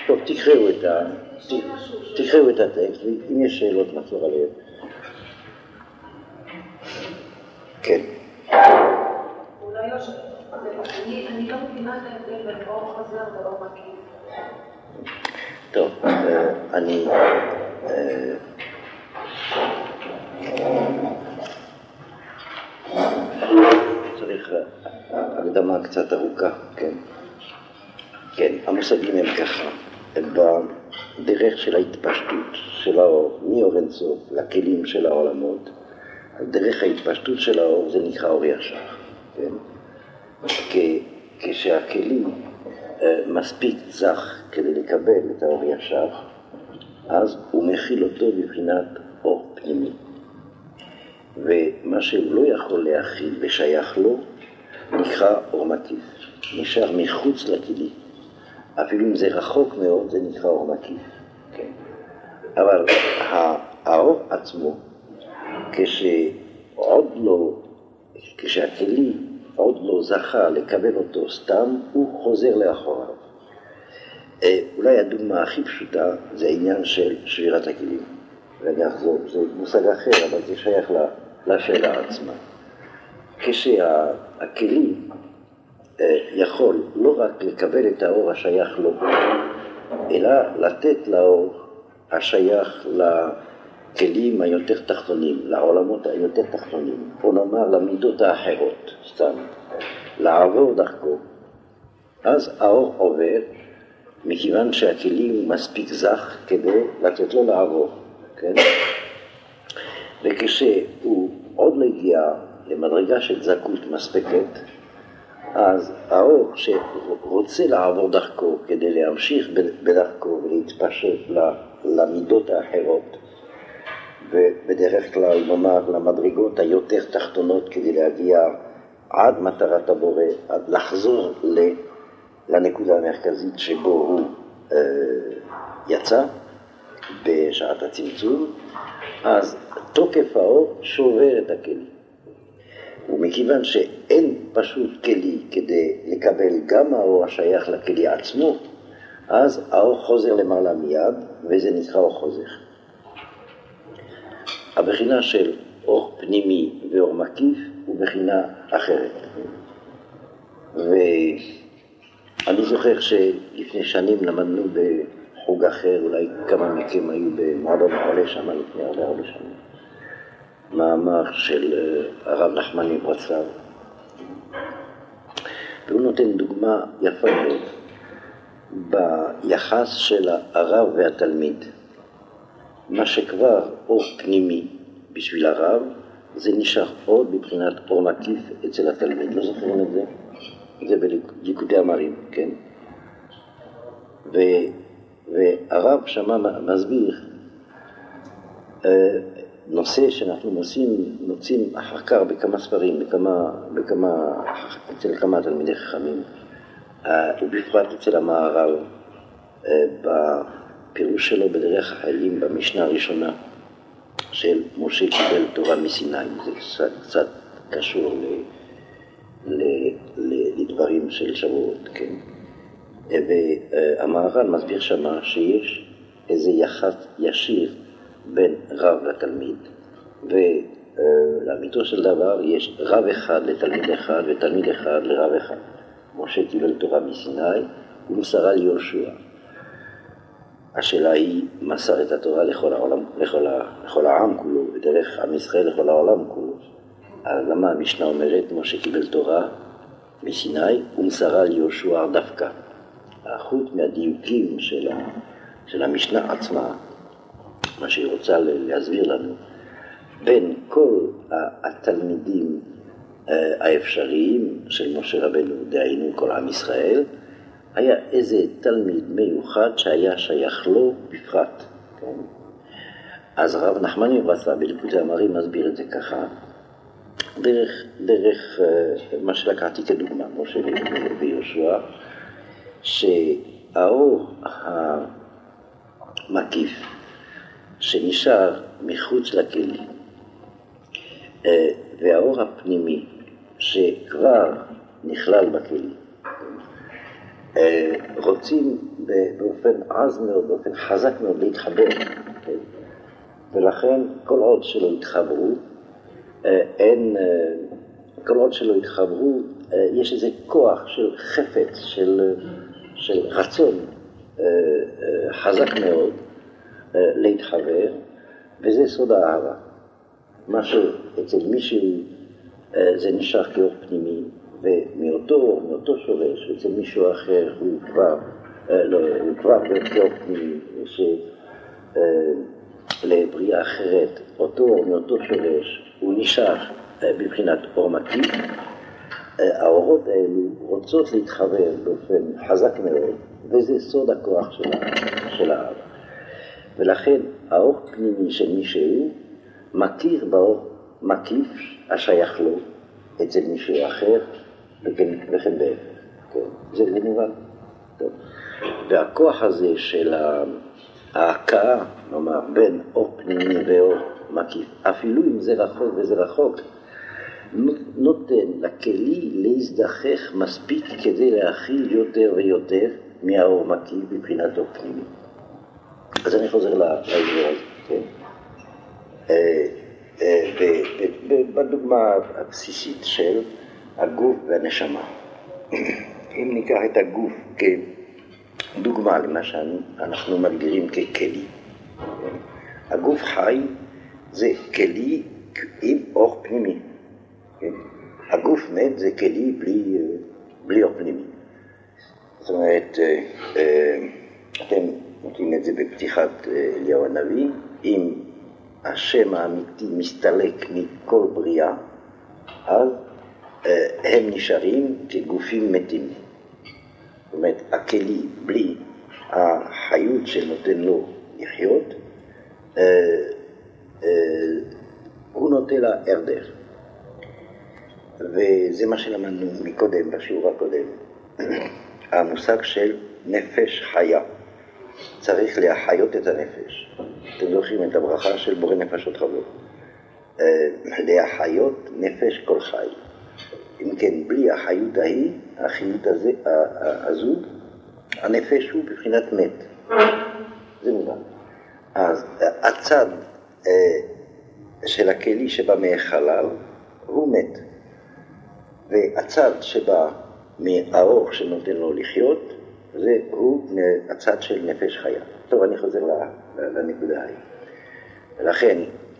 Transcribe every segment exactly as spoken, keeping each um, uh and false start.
טוב, תקראו את ה... תקראו את הטקסט, ואם יש שאלות נחזור עליהן. כן. אולי לא ש... אני לא מבינה את ההבדל בין אור חוזר ואור מקיף. טוב, אני... צריך הקדמה קצת ארוכה, כן. כן, המושגים הם ככה, הם בדרך של ההתפשטות של האור, מאור אינסוף לכלים של העולמות. דרך ההתפשטות של האור זה נקרא אור ישר, כן. כשהכלים מספיק זך כדי לקבל את האור ישר, אז הוא מכיל אותו בבחינת אור פנימי. ומה שהוא לא יכול להכיל ושייך לו, נקרא אור מקיף. נשאר מחוץ לכלי. אפילו אם זה רחוק מאוד, זה נקרא אור מקיף. כן. אבל האור עצמו, כשעוד לא, כשהכלי עוד לא זכה לקבל אותו סתם, הוא חוזר לאחוריו. אולי הדוגמה הכי פשוטה זה העניין של שבירת הכלים. ואני אחזור, זה מושג אחר, אבל זה שייך לשאלה עצמה. כשהכלי יכול לא רק לקבל את האור השייך לו, אלא לתת לאור השייך לכלים היותר תחתונים, לעולמות היותר תחתונים, או נאמר למידות האחרות, סתם, לעבור דרכו. אז האור עובר, מכיוון שהכלים מספיק זך כדי לתת לו לעבור, כן? וכשהוא עוד לא הגיע למדרגה של זכות מספקת, אז האור שרוצה לעבור דרכו כדי להמשיך בדרכו ולהתפשט למידות האחרות, ובדרך כלל נאמר למדרגות היותר תחתונות כדי להגיע עד מטרת הבורא, עד לחזור לנקודה המרכזית שבו הוא אה, יצא בשעת הצמצום, אז תוקף האור שובר את הכלי. ומכיוון שאין פשוט כלי כדי לקבל גם האור השייך לכלי עצמו, אז האור חוזר למעלה מיד, וזה נקרא אור חוזר. הבחינה של אור פנימי ואור מקיף הוא בחינה אחרת. ואני זוכר שלפני שנים למדנו בחוג אחר, אולי כמה מכם היו במועדון העולה שם לפני הרבה הרבה שנים, מאמר של הרב נחמן מברסלב, והוא נותן דוגמה יפה מאוד ביחס של הרב והתלמיד. מה שכבר אור פנימי בשביל הרב, זה נשאר עוד בבחינת אור מקיף אצל התלמיד. לא זוכרים את זה? זה בליקוטי אמרים, כן? ו, והרב שמה מסביר נושא שאנחנו מוצאים, מוצאים אחר כך בכמה ספרים, בכמה, בכמה, אצל כמה תלמידי חכמים, ובפרט אצל המהר"ל, בפירוש שלו בדרך החיים במשנה הראשונה של משה קיבל תורה מסיני. זה קצת, קצת קשור ל, ל, ל, לדברים של שבועות, כן? והמהר"ל מסביר שמה שיש איזה יחס ישיר בין רב לתלמיד, ולאמיתו של דבר יש רב אחד לתלמיד אחד ותלמיד אחד לרב אחד. משה קיבל תורה מסיני ומסרה ליהושע. השאלה היא, מסר את התורה לכל העולם, לכל, לכל העם כולו, ודרך עם ישראל לכל העולם כולו. אז למה המשנה אומרת, משה קיבל תורה מסיני ומסרה ליהושע דווקא? החוץ מהדיוקים של, ה, של המשנה עצמה, מה שהיא רוצה להסביר לנו, בין כל התלמידים האפשריים של משה רבנו, דהיינו כל עם ישראל, היה איזה תלמיד מיוחד שהיה שייך לו בפרט. כן? אז הרב נחמן מברסלב בליקוטי אמרים מסביר את זה ככה, דרך, דרך מה שלקחתי כדוגמה, משה ויהושע, שהאור המקיף שנשאר מחוץ לכלי, והאור הפנימי שכבר נכלל בכלי, רוצים באופן עז מאוד, באופן חזק מאוד להתחבר. כן? ולכן כל עוד שלא התחברו, אין, כל עוד שלא התחברו, יש איזה כוח של חפץ, של, של רצון חזק מאוד להתחבר, וזה סוד האהבה. מה שאצל מישהו זה נשאר כאור פנימי, ומאותו מאותו שורש, אצל מישהו אחר הוא כבר, לא, הוא כבר כאור פנימי, שלבריאה אחרת, אותו מאותו שורש, הוא נשאר בבחינת אור מקיף. האורות האלו רוצות להתחבר באופן חזק מאוד, וזה סוד הכוח של, של האהבה. ולכן האור פנימי של מישהו מכיר באור מקיף השייך לו אצל מישהו אחר, וכן, וכן בהפך. כן. זה מובן. טוב. והכוח הזה של ההכאה, נאמר, בין אור פנימי ואור מקיף, אפילו אם זה רחוק וזה רחוק, נותן לכלי להזדחך מספיק כדי להכיל יותר ויותר מהאור מקיף מבחינת אור פנימי. אז אני חוזר לאזור הזה, כן? בדוגמה הבסיסית של הגוף והנשמה. אם ניקח את הגוף כדוגמה למה שאנחנו מגדירים ככלי. הגוף חי זה כלי עם אור פנימי. הגוף מת זה כלי בלי, בלי אור פנימי. זאת אומרת, אתם נותנים את זה בפתיחת אליהו הנביא, אם השם האמיתי מסתלק מכל בריאה, אז הם נשארים כגופים מתים. זאת אומרת, הכלי בלי החיות שנותן לו לחיות, הוא נותן לה הרדר. וזה מה שלמדנו מקודם, בשיעור הקודם. המושג של נפש חיה. צריך להחיות את הנפש. אתם זוכרים את הברכה של בורא נפשות חיות. להחיות נפש כל חי. אם כן, בלי החיות ההיא, החיות הזה, הזו, הנפש הוא בבחינת מת. זה מובן. אז הצד של הכלי שבא מהחלל הוא מת. והצד שבא מהאור שנותן לו לחיות, זה הוא הצד של נפש חיה. טוב, אני חוזר לנקודה ההיא. ולכן,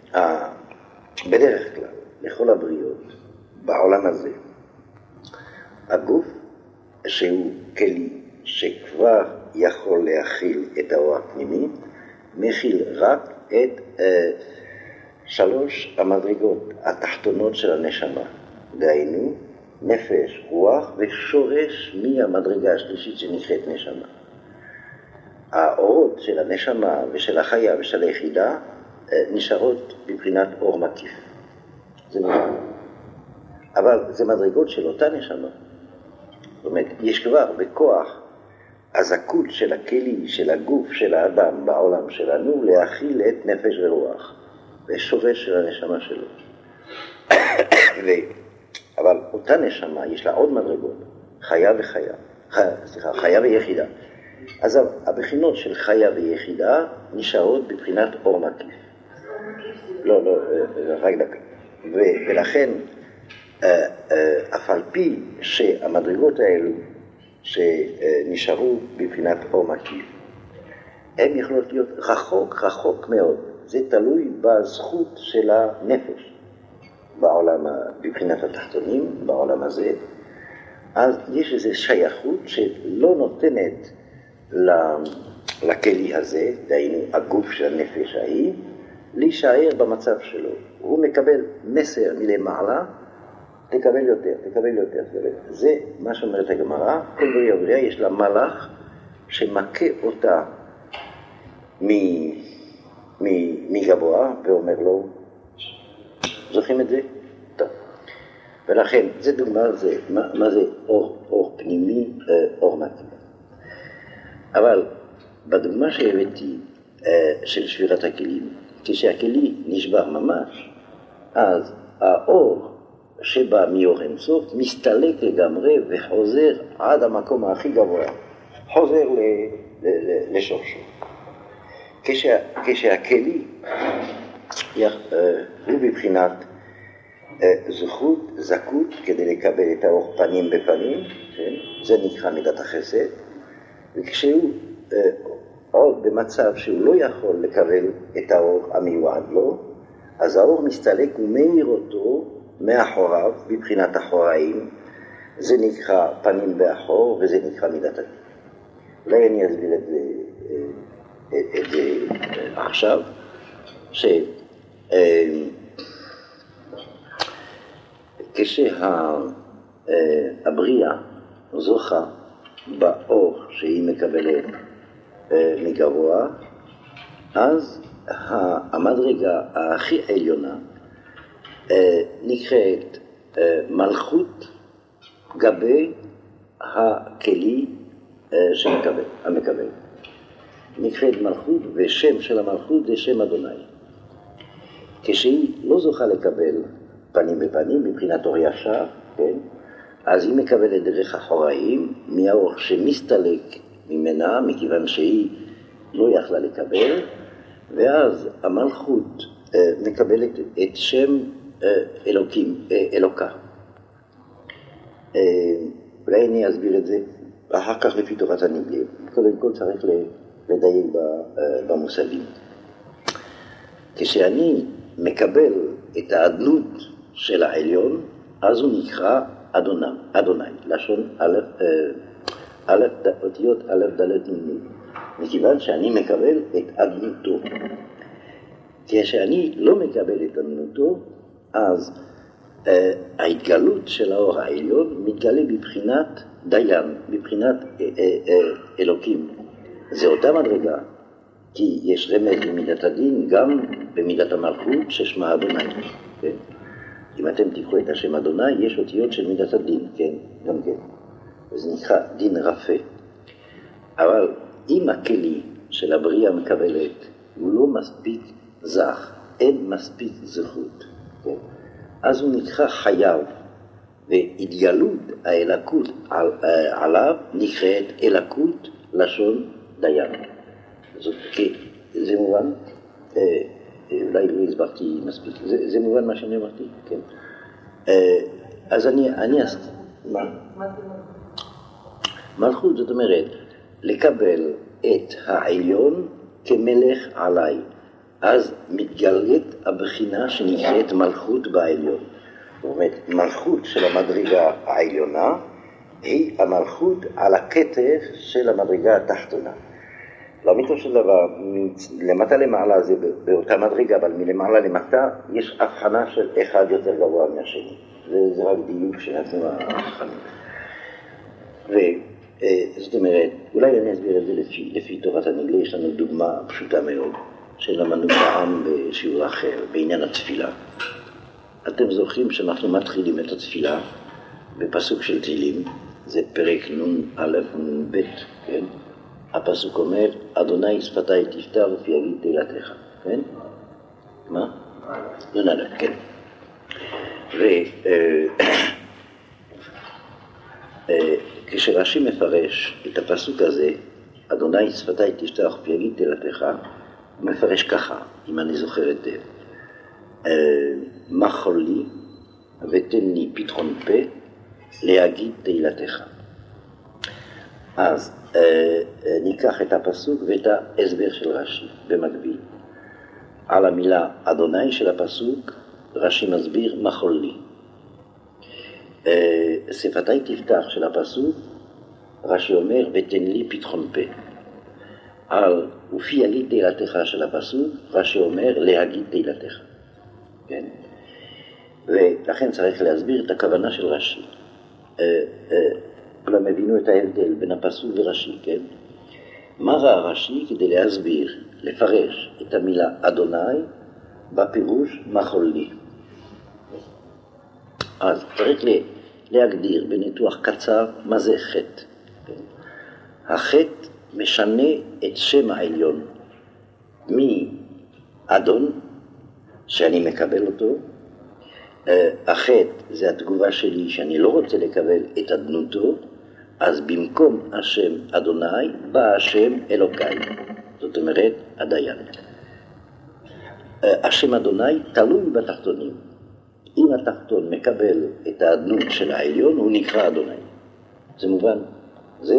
בדרך כלל, לכל הבריאות, בעולם הזה, הגוף שהוא כלי שכבר יכול להכיל את האור הפנימי, מכיל רק את אה, שלוש המדרגות התחתונות של הנשמה. דהיינו, נפש, רוח ושורש מהמדרגה השלישית שנקראת נשמה. האורות של הנשמה ושל החיה ושל היחידה נשארות בבחינת אור מקיף. זה נכון. אבל זה מדרגות של אותה נשמה. זאת אומרת, יש כבר בכוח הזכות של הכלי, של הגוף, של האדם בעולם שלנו, להכיל את נפש ורוח ושורש של הנשמה שלו. ו... אבל אותה נשמה, יש לה עוד מדרגות, חיה וחיה, חיה, סליחה, חיה ויחידה. אז הבחינות של חיה ויחידה נשארות בבחינת אור מקיף. לא, לא, רק דקה. ולכן, אף על פי שהמדרגות האלו שנשארו בבחינת אור מקיף, הן יכולות להיות רחוק, רחוק מאוד. זה תלוי בזכות של הנפש. בעולם, בבחינת התחתונים, בעולם הזה, אז יש איזו שייכות שלא נותנת לכלי הזה, דהיינו הגוף של הנפש ההיא, להישאר במצב שלו. הוא מקבל מסר מלמעלה, תקבל יותר, תקבל יותר. זה מה שאומרת הגמרא, כל בריאה ובריאה יש לה מלאך שמכה אותה מגבוה ואומר לו, זוכרים את זה? טוב. ולכן, זה דוגמה, זה, מה, מה זה אור, אור פנימי, אור מקיף. אבל בדוגמה שהבאתי של שבירת הכלים, כשהכלי נשבר ממש, אז האור שבא מאור אינסוף מסתלק לגמרי וחוזר עד המקום הכי גבוה. חוזר לשורשו. כשה, כשהכלי הוא בבחינת זכות, זכות כדי לקבל את האור פנים בפנים, כן? זה נקרא מידת החסד, וכשהוא עוד במצב שהוא לא יכול לקבל את האור המיועד לו, אז האור מסתלק ומאיר אותו מאחוריו, בבחינת אחוריים, זה נקרא פנים באחור וזה נקרא מידת הדין. אולי אני אסביר את זה, את זה עכשיו, שכשהבריאה זוכה באור שהיא מקבלת מגבוה, אז המדרגה הכי עליונה נקראת מלכות גבי הכלי שמקבל, המקבל. נקראת מלכות, ושם של המלכות זה שם אדוני. כשהיא לא זוכה לקבל פנים בפנים, מבחינת אור ישר, כן? אז היא מקבלת דרך אחוריים, מהאור שמסתלק ממנה, מכיוון שהיא לא יכלה לקבל, ואז המלכות אה, מקבלת את שם אה, אלוקים, אה, אלוקה. אה, אולי אני אסביר את זה אחר כך לפי תורת הנגלה. קודם כל צריך לדייק במושגים. כשאני מקבל את האדנות של העליון, אז הוא נקרא אדוני, אדוני, לשון א', א', אותיות א', ד', נ'. מכיוון שאני מקבל את אדנותו. כשאני לא מקבל את אדנותו, אז uh, ההתגלות של האור העליון מתגלה בבחינת דיין, בבחינת uh, uh, uh, אלוקים. זה אותה מדרגה, כי יש רמז למידת הדין גם במידת המלכות ששמה אדוני. כן? אם אתם תקחו את השם אדוני, יש אותיות של מידת הדין, כן? גם כן. זה נקרא דין רפה. אבל אם הכלי של הבריאה מקבלת, הוא לא מספיק זך, אין מספיק זכות, כן? אז הוא נקרא חייב, והתגלות האלקות על, עליו נקראת אלקות לשון דיין. זאת, זה מובן? אולי לא הסברתי מספיק. זה, זה מובן מה שאני אמרתי, כן? אז אני, אני אסת... מה? מלכות, זאת אומרת, לקבל את העליון כמלך עליי. אז מתגלית הבחינה שנקראת מלכות בעליון. זאת אומרת, מלכות של המדרגה העליונה היא המלכות על הכתף של המדרגה התחתונה. לא מתוך של דבר, למטה למעלה זה באותה מדרגה, אבל מלמעלה למטה יש הבחנה של אחד יותר גבוה מהשני. וזה רק דיוק שנתנו ההבחנים. וזאת אומרת, אולי אני אסביר את זה לפי, לפי תורת הנגלה. יש לנו דוגמה פשוטה מאוד, שלמדנו פעם בשיעור אחר, בעניין התפילה. אתם זוכרים שאנחנו מתחילים את התפילה בפסוק של תהילים, זה פרק נון א' נון ב', כן? הפסוק אומר, אדוני שפתיי תפתח ופי יגיד תהילתך, כן? מה? נון א', כן. וכשרש"י מפרש את הפסוק הזה, אדוני שפתיי תפתח ופי יגיד תהילתך, הוא מפרש ככה, אם אני זוכר את זה. מחול לי ותן לי פתחון פה להגיד תהילתך. אז אה, ניקח את הפסוק ואת ההסבר של רש"י במקביל. על המילה אדוני של הפסוק רש"י מסביר מחול לי. אה, שפתיי תפתח של הפסוק רש"י אומר ותן לי פתחון פה. על ופי יגיד תהילתך של הפסוק רש"י אומר להגיד תהילתך. כן? ולכן צריך להסביר את הכוונה של רש"י. כולם הבינו את ההבדל בין הפסוק ורש"י, כן? מה ראה רש"י כדי להסביר, לפרש את המילה אדוני בפירוש מחול לי? אז צריך להגדיר בניתוח קצר מה זה חטא. כן? החטא משנה את שם העליון מאדון, שאני מקבל אותו. החטא זה התגובה שלי שאני לא רוצה לקבל את אדנותו, אז במקום השם אדוני בא השם אלוקיי, זאת אומרת הדיין. השם אדוני תלוי בתחתונים. אם התחתון מקבל את האדנות של העליון, הוא נקרא אדוני. זה מובן. זה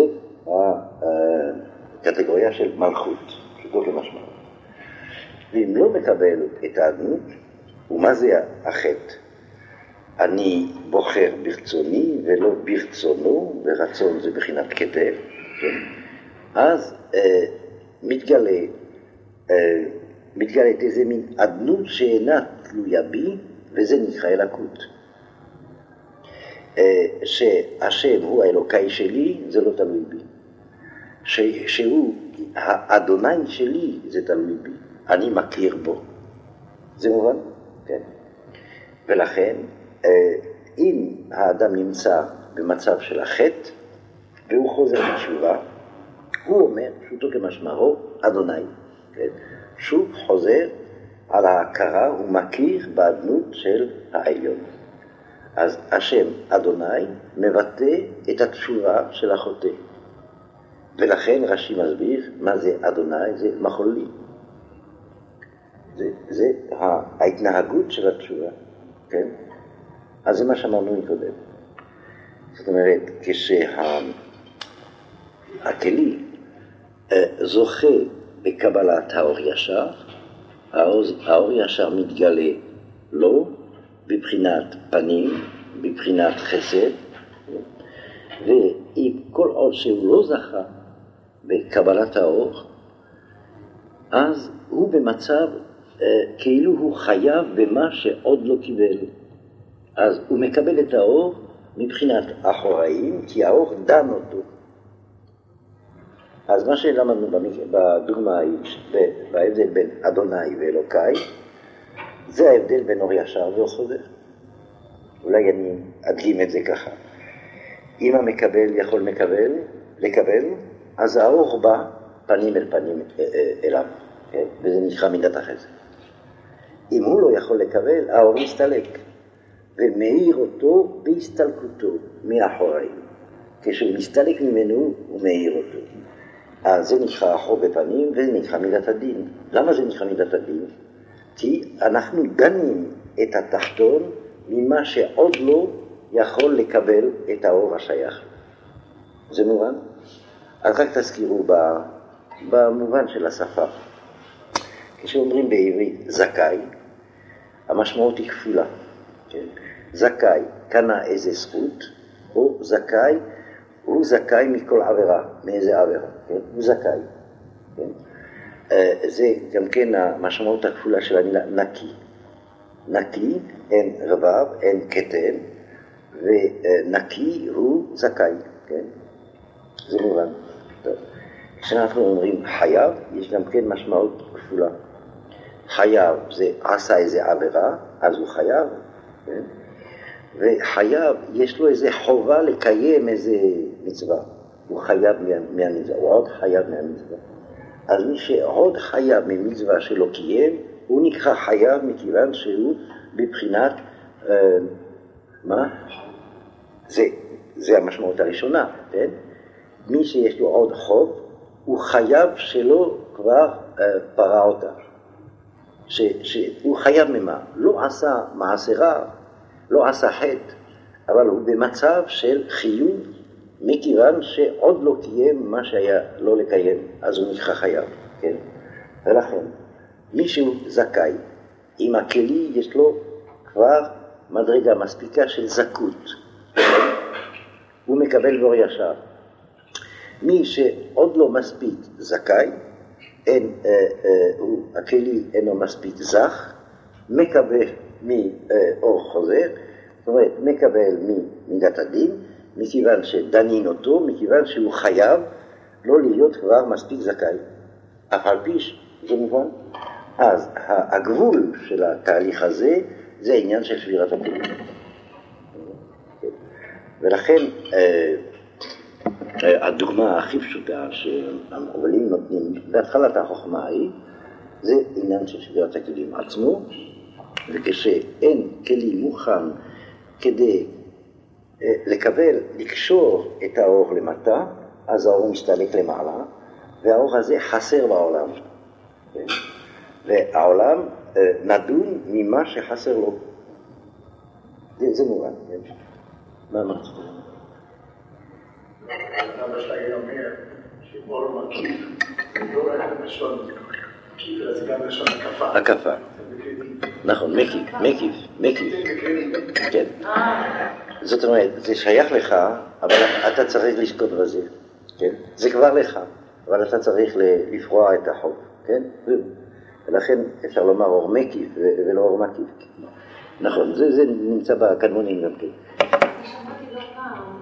הקטגוריה של מלכות, שזו כמשמעות. ואם לא מקבל את האדנות, ומה זה החטא? אני בוחר ברצוני ולא ברצונו, ורצון זה בחינת כתב, כן? אז אה, מתגלה, אה, מתגלית איזה מין אדנות שאינה תלויה בי, וזה נקרא אלוקות. אה, שהשם הוא האלוקאי שלי, זה לא תלוי בי. ש, שהוא האדוני שלי, זה תלוי בי. אני מכיר בו. זה מובן? כן. ולכן, אם האדם נמצא במצב של החטא, והוא חוזר בתשובה, הוא אומר, פשוטו כמשמעו, אדוני. כן? שוב חוזר על ההכרה, הוא מכיר באדנות של העליון. אז השם אדוני מבטא את התשובה של החוטא. ולכן רש"י מסביר מה זה אדוני, זה מחולי. זה, זה ההתנהגות של התשובה, כן? אז זה מה שאמרנו מקודם. זאת אומרת, כשהכלי זוכה בקבלת האור ישר, האור, האור ישר מתגלה לו בבחינת פנים, בבחינת חסד, ואם כל עוד שהוא לא זכה בקבלת האור, אז הוא במצב כאילו הוא חייב במה שעוד לא קיבל. אז הוא מקבל את האור מבחינת אחוראים, כי האור דן אותו. אז מה שלמדנו בדוגמה ההיא, בהבדל בין אדוני ואלוקיי, זה ההבדל בין אור ישר ואור חוזר. אולי אני אדגים את זה ככה. אם המקבל יכול מקבל, לקבל, אז האור בא פנים אל פנים אליו, כן? וזה נקרא מידת החסד. אם הוא לא יכול לקבל, האור מסתלק, ומאיר אותו בהסתלקותו מאחוריים. כשהוא מסתלק ממנו, הוא מאיר אותו. אז זה נקרא אחור בפנים, וזה נקרא מידת הדין. למה זה נקרא מידת הדין? כי אנחנו דנים את התחתון ממה שעוד לא יכול לקבל את האור השייך. זה מובן? אז רק תזכירו במובן של השפה. כשאומרים בעברית זכאי, המשמעות היא כפולה. כן? זכאי, קנה איזה זכות, או זכאי, הוא זכאי מכל עבירה, מאיזה עבירה, כן? הוא זכאי. כן? זה גם כן המשמעות הכפולה של המילה נקי. נקי, אין רבב, אין קטן, ונקי הוא זכאי, כן? זה מובן. טוב. כשאנחנו אומרים חייב, יש גם כן משמעות כפולה. חייב זה עשה איזה עבירה, אז הוא חייב, כן? וחייב, יש לו איזה חובה לקיים איזה מצווה. הוא חייב מהמצווה, הוא עוד חייב מהמצווה. אז מי שעוד חייב ממצווה שלא קיים, הוא נקרא חייב מכיוון שהוא בבחינת, אה, מה? זה, זה המשמעות הראשונה, כן? מי שיש לו עוד חוב, הוא חייב שלא כבר אה, פרע אותה. ש, שהוא חייב ממה? לא עשה מעשה רע, לא עשה חטא, אבל הוא במצב של חיוב, מכיוון שעוד לא קיים מה שהיה לא לקיים, אז הוא נקרא חייב, כן? ולכן, מישהו זכאי, עם הכלי יש לו כבר מדרגה מספיקה של זכות, הוא מקבל באור ישר. מי שעוד לא מספיק זכאי, אין, אה, אה, הוא, הכלי אינו מספיק זך, מקבל מאור חוזר, זאת אומרת, מקבל ממידת הדין, מכיוון שדנין אותו, מכיוון שהוא חייב לא להיות כבר מספיק זכאי. אף על פי זה מובן. אז הגבול של התהליך הזה, זה העניין של שבירת הכלים. ולכן, הדוגמה הכי פשוטה שהמקובלים נותנים בהתחלת החוכמה היא, זה עניין של שבירת הכלים עצמו, וכשאין כלי מוכן כדי לקבל, לקשור את האור למטה, אז האור מסתלק למעלה, והאור הזה חסר בעולם. כן? והעולם נדון ממה שחסר לו. זה, זה מובן. כן? מה אמרת? אבא שלי אומר שאור מקיף, לא רק לשון מקיף, אלא זה גם לשון הקפה. הקפה. נכון, מקיף, מקיף, מקיף. כן. זאת אומרת, זה שייך לך, אבל אתה צריך לזכות בזה. כן? זה כבר לך, אבל אתה צריך לפרוע את החוב. כן? ולכן אפשר לומר אור מקיף ולא אור מקיף. נכון, זה, זה נמצא בקדמונים גם כן. שמעתי לא פעם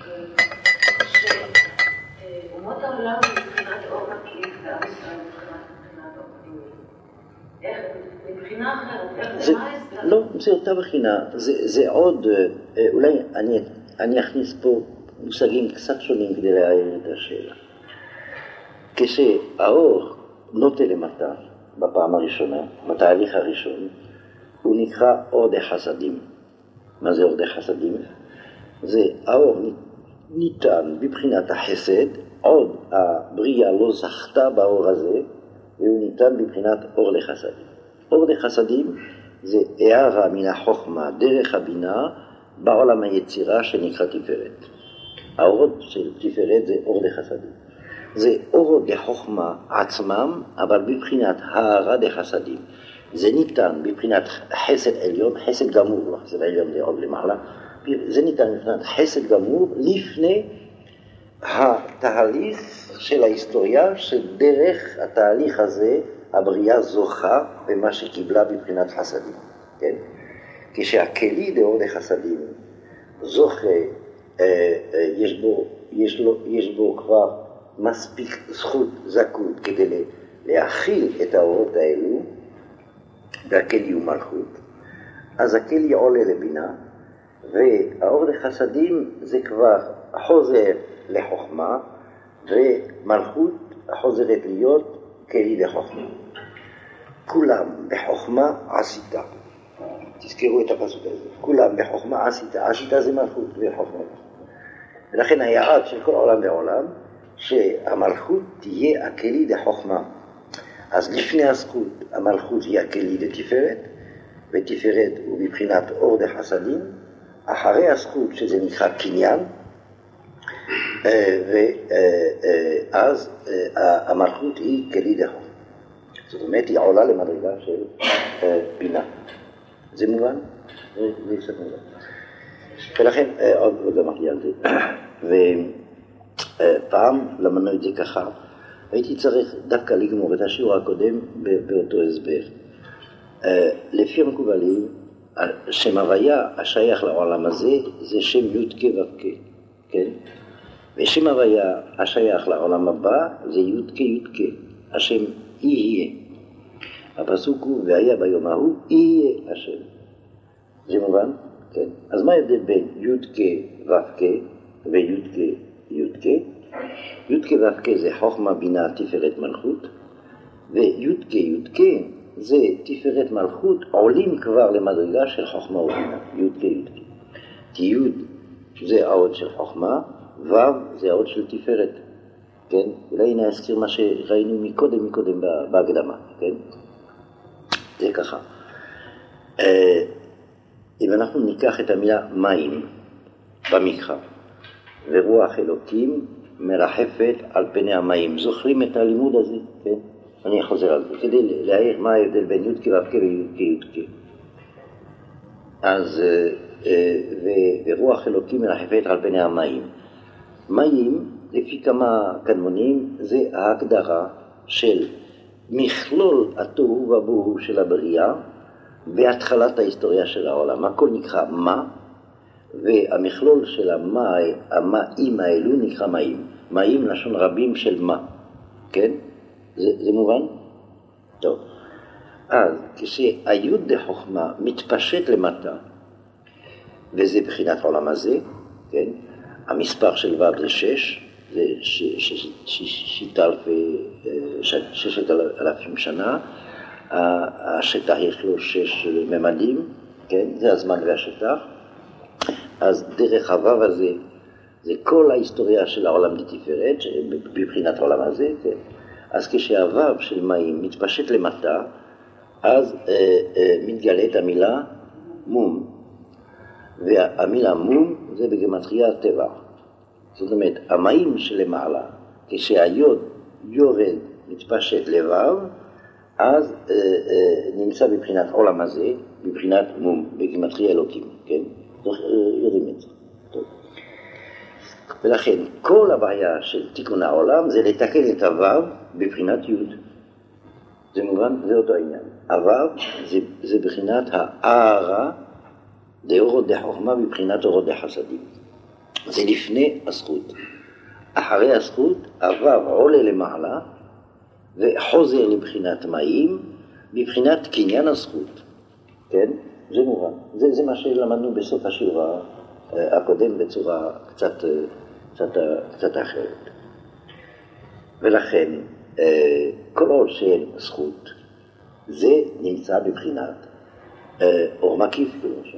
שאומות העולם מבחינת אור מקיף ועם ישראל מבחינת אור פנימי. איך? מבחינה אחרת, איך זה מה ההסבר? לא, זה אותה בחינה. זה, זה עוד, אולי אני, אני אכניס פה מושגים קצת שונים כדי להעיר את השאלה. כשהאור נוטה למטה, בפעם הראשונה, בתהליך הראשון, הוא נקרא אור דחסדים. מה זה אור דחסדים? זה האור ניתן בבחינת החסד, עוד הבריאה לא זכתה באור הזה, והוא ניתן בבחינת אור דחסדים. אור דחסדים זה הערה מן החוכמה דרך הבינה בעולם היצירה שנקרא תפארת. האורות של תפארת זה אור דחסדים. זה אור דחוכמה עצמם, אבל בבחינת הערה דחסדים. זה ניתן בבחינת חסד עליון, חסד גמור, חסד עליון זה עוד למעלה, זה ניתן בבחינת חסד גמור לפני התהליך של ההיסטוריה, שדרך התהליך הזה הבריאה זוכה במה שקיבלה בבחינת חסדים. כן? כשהכלי דאור דחסדים זוכה, אה, אה, יש, בו, יש, לו, יש בו כבר מספיק זכות זכות כדי להכיל את האורות האלו, והכלי הוא מלכות, אז הכלי עולה לבינה, והאור לחסדים זה כבר חוזר לחוכמה, ומלכות חוזרת להיות כלי לחוכמה. כולם בחוכמה עשיתה. תזכרו את הפסוק הזה. כולם בחוכמה עשיתה. עשיתה זה מלכות וחוכמה. ולכן היעד של כל העולם בעולם, שהמלכות תהיה הכלי לחוכמה. אז לפני הזכות, המלכות היא הכלי לתפארת, ותפארת הוא מבחינת אור דחסדים, אחרי הזכות שזה נקרא קניין, ואז המלכות היא כלי לחוכמה. זאת אומרת, היא עולה למדרגה של בינה. זה מובן? זה קצת מובן. ולכן, עוד אמרתי על זה, ופעם למדנו את זה ככה, הייתי צריך דווקא לגמור את השיעור הקודם באותו הסבר. לפי המקובלים, שם הוויה השייך לעולם הזה זה שם י' כ' ו' כ', כן? ושם הוויה השייך לעולם הבא זה י' כ' י' כ', השם יהיה. הפסוק הוא, והיה ביום ההוא יהיה השם. זה מובן? כן. אז מה ההבדל בין י' כ' ו' כ' וי' כ' י' כ'? י' כ' ו' כ' זה חוכמה בינה תפארת מלכות, וי' כ' י' כ' זה תפארת מלכות עולים כבר למדרגה של חוכמה ובינה, י' כ' י' כ'. כי י' זה העוד של חוכמה, ו' זה העוד של תפארת, כן? אולי נזכיר מה שראינו מקודם מקודם בהקדמה, כן? זה ככה. אם אנחנו ניקח את המילה מים במקרא, ורוח אלוקים מרחפת על פני המים. זוכרים את הלימוד הזה? כן? אני חוזר על זה, כדי להעיר מה ההבדל בין י' כ' ו' כ' וי' כ' י' כ'. אז, ורוח אלוקים מרחפת על פני המים. מים, לפי כמה קדמונים, זה ההגדרה של מכלול התוהו ובוהו של הבריאה, בהתחלת ההיסטוריה של העולם. הכל נקרא מה, והמכלול של המים, המים האלו נקרא מים. מים לשון רבים של מה. כן? זה, זה מובן? טוב. אז כשהיוד דחוכמה מתפשט למטה, וזה בחינת העולם הזה, כן? המספר של ו' זה שש, זה ששת אלפים שנה, השטח יש לו שש ממדים, כן? זה הזמן והשטח. אז דרך הוו הזה, זה כל ההיסטוריה של העולם לתפארת, בבחינת העולם הזה, כן? אז כשהוו של מים מתפשט למטה, אז אה, אה, מתגלית המילה מום. והמילה מום זה בגמטריה טבע. זאת אומרת, המים שלמעלה, כשהיוד יורד מתפשט לבב, אז אה, אה, נמצא בבחינת עולם הזה, בבחינת מום, בגמטריה אלוקים, כן? אה, יודעים את זה. טוב. ולכן, כל הבעיה של תיקון העולם זה לתקן את הוו בבחינת יוד. זה מובן? זה אותו העניין. הוו זה, זה בחינת הערה דאורו דחוכמה בבחינת אורו דחסדים. זה לפני הזכות. אחרי הזכות, הוו עולה למעלה וחוזר לבחינת מים בבחינת קניין הזכות. כן? זה מובן. זה, זה מה שלמדנו בסוף השיעור הקודם בצורה קצת, קצת, קצת אחרת. ולכן, כל עוד שאין זכות, זה נמצא בבחינת אור מקיף,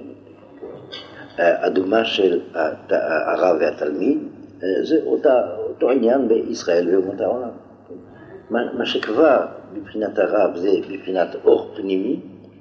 הדוגמה של הרב והתלמיד, זה אותה, אותו עניין בישראל ואומות העולם. מה, מה שכבר בבחינת הרב זה בבחינת אור פנימי,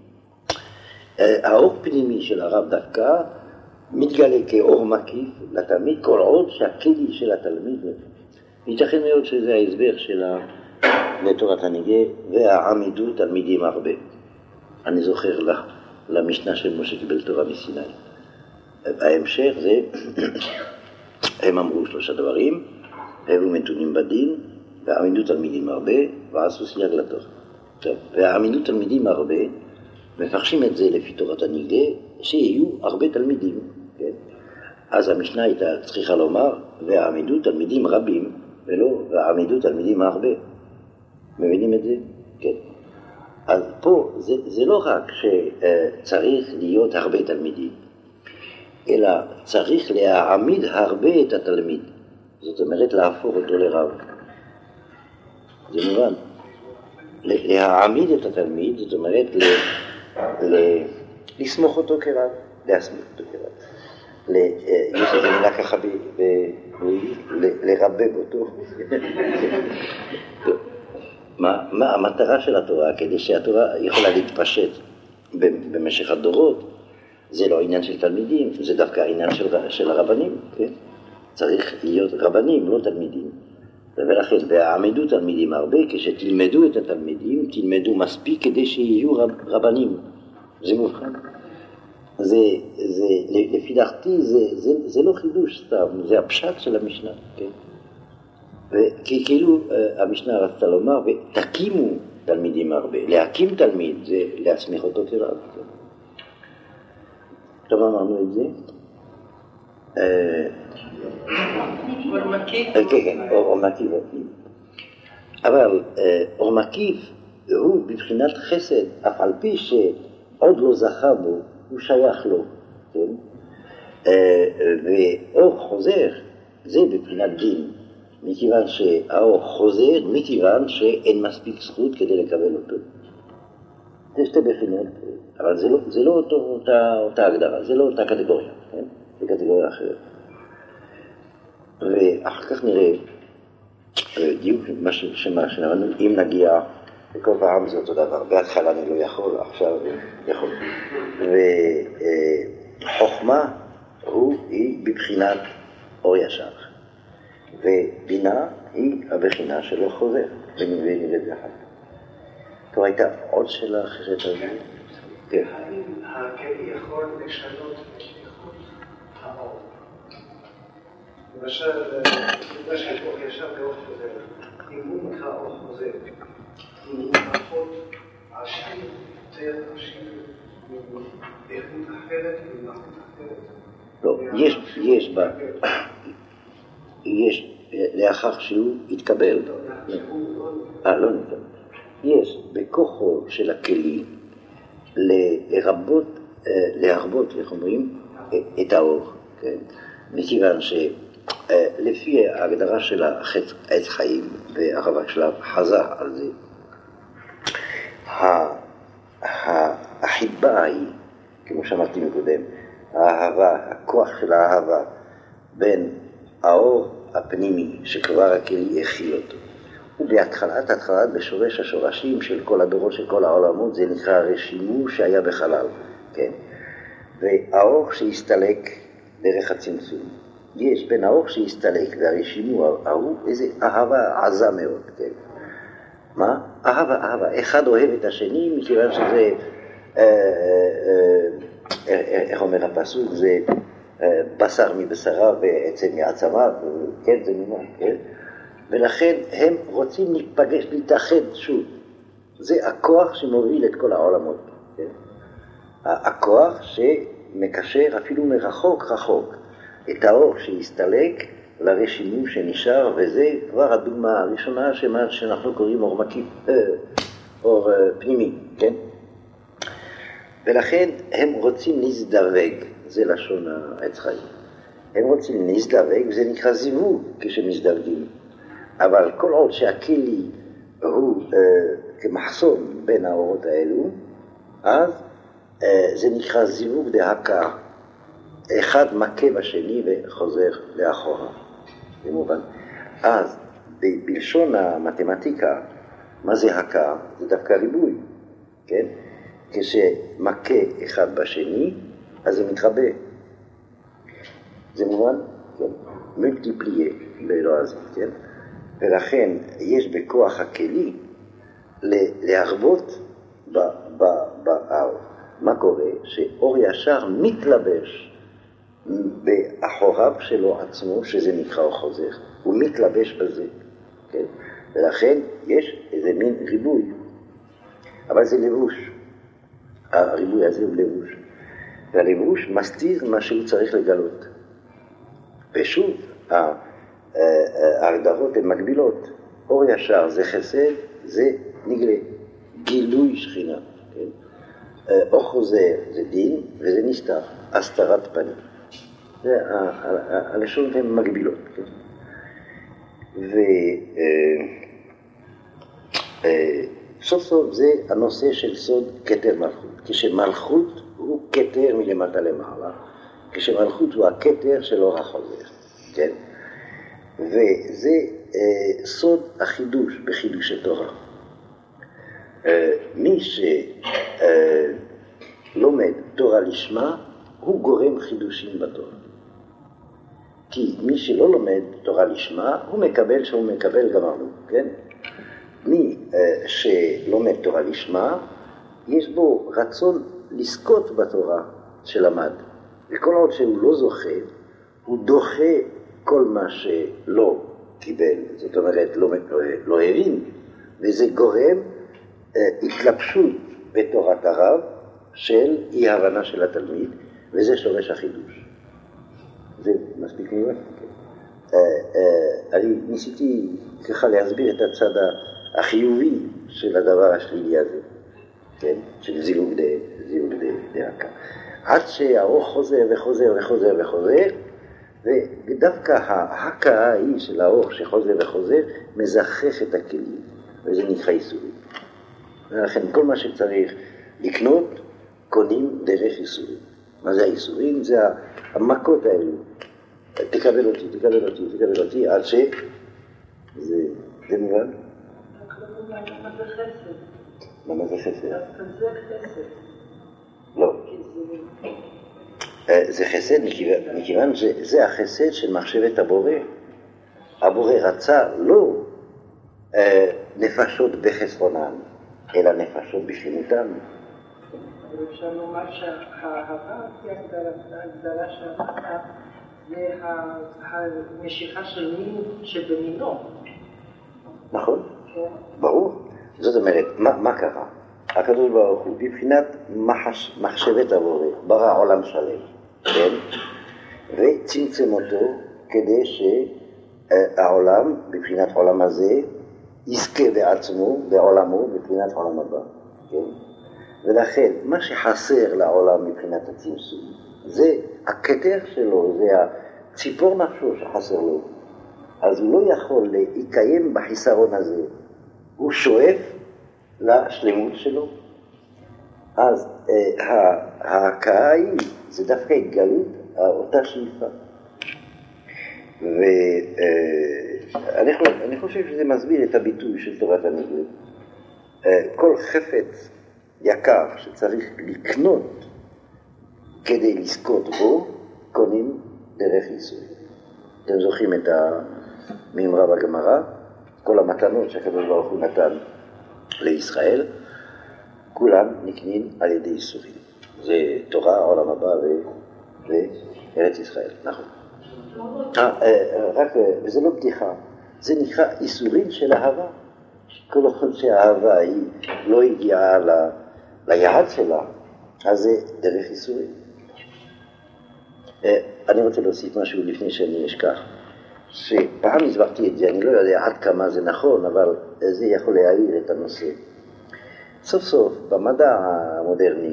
האור פנימי של הרב דווקא מתגלה כאור מקיף לתלמיד כל עוד שהכלי של התלמיד ייתכן מאוד שזה ההסבר של לתורת הנגה והעמידות תלמידים הרבה. אני זוכר למשנה של משה קיבל תורה מסיני. ההמשך זה, הם אמרו שלושה דברים, היו מתונים בדין, והעמידות תלמידים הרבה, ועשו סייג לתורה. והעמידות תלמידים הרבה, מפרשים את זה לפי תורת הנגה, שיהיו הרבה תלמידים. כן? אז המשנה הייתה צריכה לומר, והעמידות תלמידים רבים, ולא, והעמידות תלמידים הרבה. מבינים את זה? כן. אז פה זה, זה לא רק שצריך להיות הרבה תלמידים, אלא צריך להעמיד הרבה את התלמיד. זאת אומרת, להפוך אותו לרב. זה מובן. להעמיד את התלמיד, זאת אומרת, ל, ל, לסמוך אותו כרב, להסמיך אותו כרב. ל, יש איזה מילה ככה ב, ב, ב, לרבב אותו. מה, מה המטרה של התורה? כדי שהתורה יכולה להתפשט במשך הדורות, זה לא עניין של תלמידים, זה דווקא עניין של, של הרבנים, כן? צריך להיות רבנים, לא תלמידים. ולכן, והעמדו תלמידים הרבה, כשתלמדו את התלמידים, תלמדו מספיק כדי שיהיו רב, רבנים. זה מובחן. זה, זה, לפי דעתי, זה, זה, זה לא חידוש סתם, זה הפשט של המשנה, כן? וכאילו המשנה רצתה לומר, ותקימו תלמידים הרבה. להקים תלמיד זה להסמיך אותו כרב. טוב, אמרנו את זה? אור מקיף. כן, כן, אור מקיף. אבל אור מקיף הוא בבחינת חסד, אף על פי שעוד לא זכה בו, הוא שייך לו. ואור חוזר, זה בבחינת דין. מכיוון שהאור חוזר, מכיוון שאין מספיק זכות כדי לקבל אותו. זה שתי בחינות, אבל זה לא, זה לא אותו, אותה, אותה הגדרה, זה לא אותה קטגוריה, כן? זה קטגוריה אחרת. ואחר כך נראה, דיוק מה שלמדנו, אם נגיע, וכל פעם זה אותו דבר, בהתחלה אני לא יכול, עכשיו אני יכול. וחוכמה הוא, היא בבחינת אור ישר. ובינה היא הבחינה שלו חוזר, ונראה זה אחר. טוב, הייתה עוד שאלה אחרת על זה? כן. האם הכלי יכול לשנות את איכות האור? למשל, תודה של אור ישר ואור חוזר. אם הוא נקרא אור חוזר, אם הוא פחות עשיר, יותר עשיר, באיכות אחרת, במהות אחרת. לא, יש, יש בה, יש, לאחר שהוא יתקבל. אה, לא נתקבל. יש בכוחו של הכלי לרבות, להרבות, איך אומרים, את האור, כן? מכיוון שלפי ההגדרה של העץ חיים, והרב השלב חזר על זה, החיבה היא, כמו שאמרתי מקודם, האהבה, הכוח של האהבה, בין האור הפנימי שכבר הכלי הכיל אותו, ובהתחלת התחלת בשורש השורשים של כל הדורות של כל העולמות, זה נקרא הרשימו שהיה בחלל, כן? והאור שהסתלק דרך הצמצום. יש בין האור שהסתלק והרשימו ההוא איזו אהבה עזה מאוד, כן? מה? אהבה, אהבה. אחד אוהב את השני מכיוון שזה, אה, אה, אה, איך אומר הפסוק, זה אה, בשר מבשרה ועצם מעצמה, כן, זה נאמר, כן? ולכן הם רוצים להיפגש, להתאחד שוב. זה הכוח שמוביל את כל העולמות, כן? הכוח שמקשר אפילו מרחוק רחוק את האור שהסתלק לרשימו שנשאר, וזה כבר הדוגמה הראשונה שמה שאנחנו קוראים אור מקיף, אור פנימי, כן? ולכן הם רוצים להזדווג, זה לשון העץ חיים. הם רוצים להזדווג, וזה נקרא זיווג כשמזדווגים. אבל כל עוד שהכלי הוא אה, כמחסום בין האורות האלו, אז אה, זה נקרא זיווג דהקה. אחד מכה בשני וחוזר לאחורה. במובן. אז ב- בלשון המתמטיקה, מה זה הקה? זה דווקא ריבוי, כן? כשמכה אחד בשני, אז זה מתרבה. זה מובן? כן. מולטיפליה בלועזית, כן? ולכן יש בכוח הכלי להרבות באור. מה קורה? שאור ישר מתלבש באחוריו שלו עצמו, שזה נקרא אור חוזר. הוא מתלבש בזה, כן? ולכן יש איזה מין ריבוי. אבל זה לבוש. הריבוי הזה הוא לבוש. והלבוש מסתיר מה שהוא צריך לגלות. ושוב, ההגדרות הן מגבילות. אור ישר זה חסד, זה נגלה. גילוי שכינה. כן? אור חוזר זה דין וזה נסתר. הסתרת פנים. זה, הלשון הן מגבילות. כן? וסוף סוף זה הנושא של סוד כתר מלכות. כשמלכות הוא כתר מלמטה למעלה. כשמלכות הוא הכתר של אור החוזר. כן? וזה אה, סוד החידוש בחידוש התורה. אה, מי שלומד אה, תורה לשמה, הוא גורם חידושים בתורה. כי מי שלא לומד תורה לשמה, הוא מקבל שהוא מקבל גמרנו, כן? מי אה, שלומד תורה לשמה, יש בו רצון לזכות בתורה שלמד. וכל עוד שהוא לא זוכה, הוא דוחה כל מה שלא קיבל, זאת אומרת, לא, לא, לא הבין, וזה גורם אה, התלבשות בתורת הרב של אי הבנה של התלמיד, וזה שורש החידוש. זה מספיק מיוחד. אה, אה, אני ניסיתי ככה להסביר את הצד החיובי של הדבר השלילי הזה, כן? של זילוג דה, זילוג דה, דהקה. עד שהאור חוזר וחוזר וחוזר וחוזר, ודווקא ההכאה היא של האור שחוזר וחוזר מזכך את הכלים, וזה נקרא איסורים. ולכן כל מה שצריך לקנות, קונים דרך איסורים. מה זה האיסורים? זה המכות האלו. תקבל אותי, תקבל אותי, תקבל אותי, עד ש... זה, זה מובן? למה זה חסד? למה זה חסד? זה חסד. לא. זה חסד מכיוון שזה החסד של מחשבת הבורא. הבורא רצה לא נפשות בחסרונן, אלא נפשות בשלמותן. אפשר לומר שהאהבה היא ההגדרה שהאהבה זה המשיכה של מין שבמינו. נכון, ברור. זאת אומרת, מה קרה? הקדוש ברוך הוא בבחינת מחשבת הבורא, ברא עולם שלם, כן? וצמצם אותו כדי שהעולם, בבחינת עולם הזה, יזכה בעצמו, בעולמו, בבחינת עולם הבא, כן? ולכן, מה שחסר לעולם מבחינת הצמצום, זה הכתר שלו, זה הציפור נפשו שחסר לו. אז הוא לא יכול להיקיים בחיסרון הזה. הוא שואף לשלמות שלו. אז ההכאה היא זה דווקא התגלות אותה שאיפה. ואני חושב שזה מסביר את הביטוי של תורת הנגלה. כל חפץ יקר שצריך לקנות כדי לזכות בו, קונים דרך ייסורים. אתם זוכרים את המאמרה בגמרא? כל המתנות שהקדוש ברוך הוא נתן לישראל, כולם נקנים על ידי ייסורים. זה תורה, העולם הבא וארץ ישראל, נכון. רק, וזה לא בדיחה, זה נקרא ייסורים של אהבה. כל אחד שהאהבה היא לא הגיעה ליעד שלה, אז זה דרך ייסורים. אני רוצה להוסיף משהו לפני שאני אשכח, שפעם הסברתי את זה, אני לא יודע עד כמה זה נכון, אבל זה יכול להעיר את הנושא. סוף סוף במדע המודרני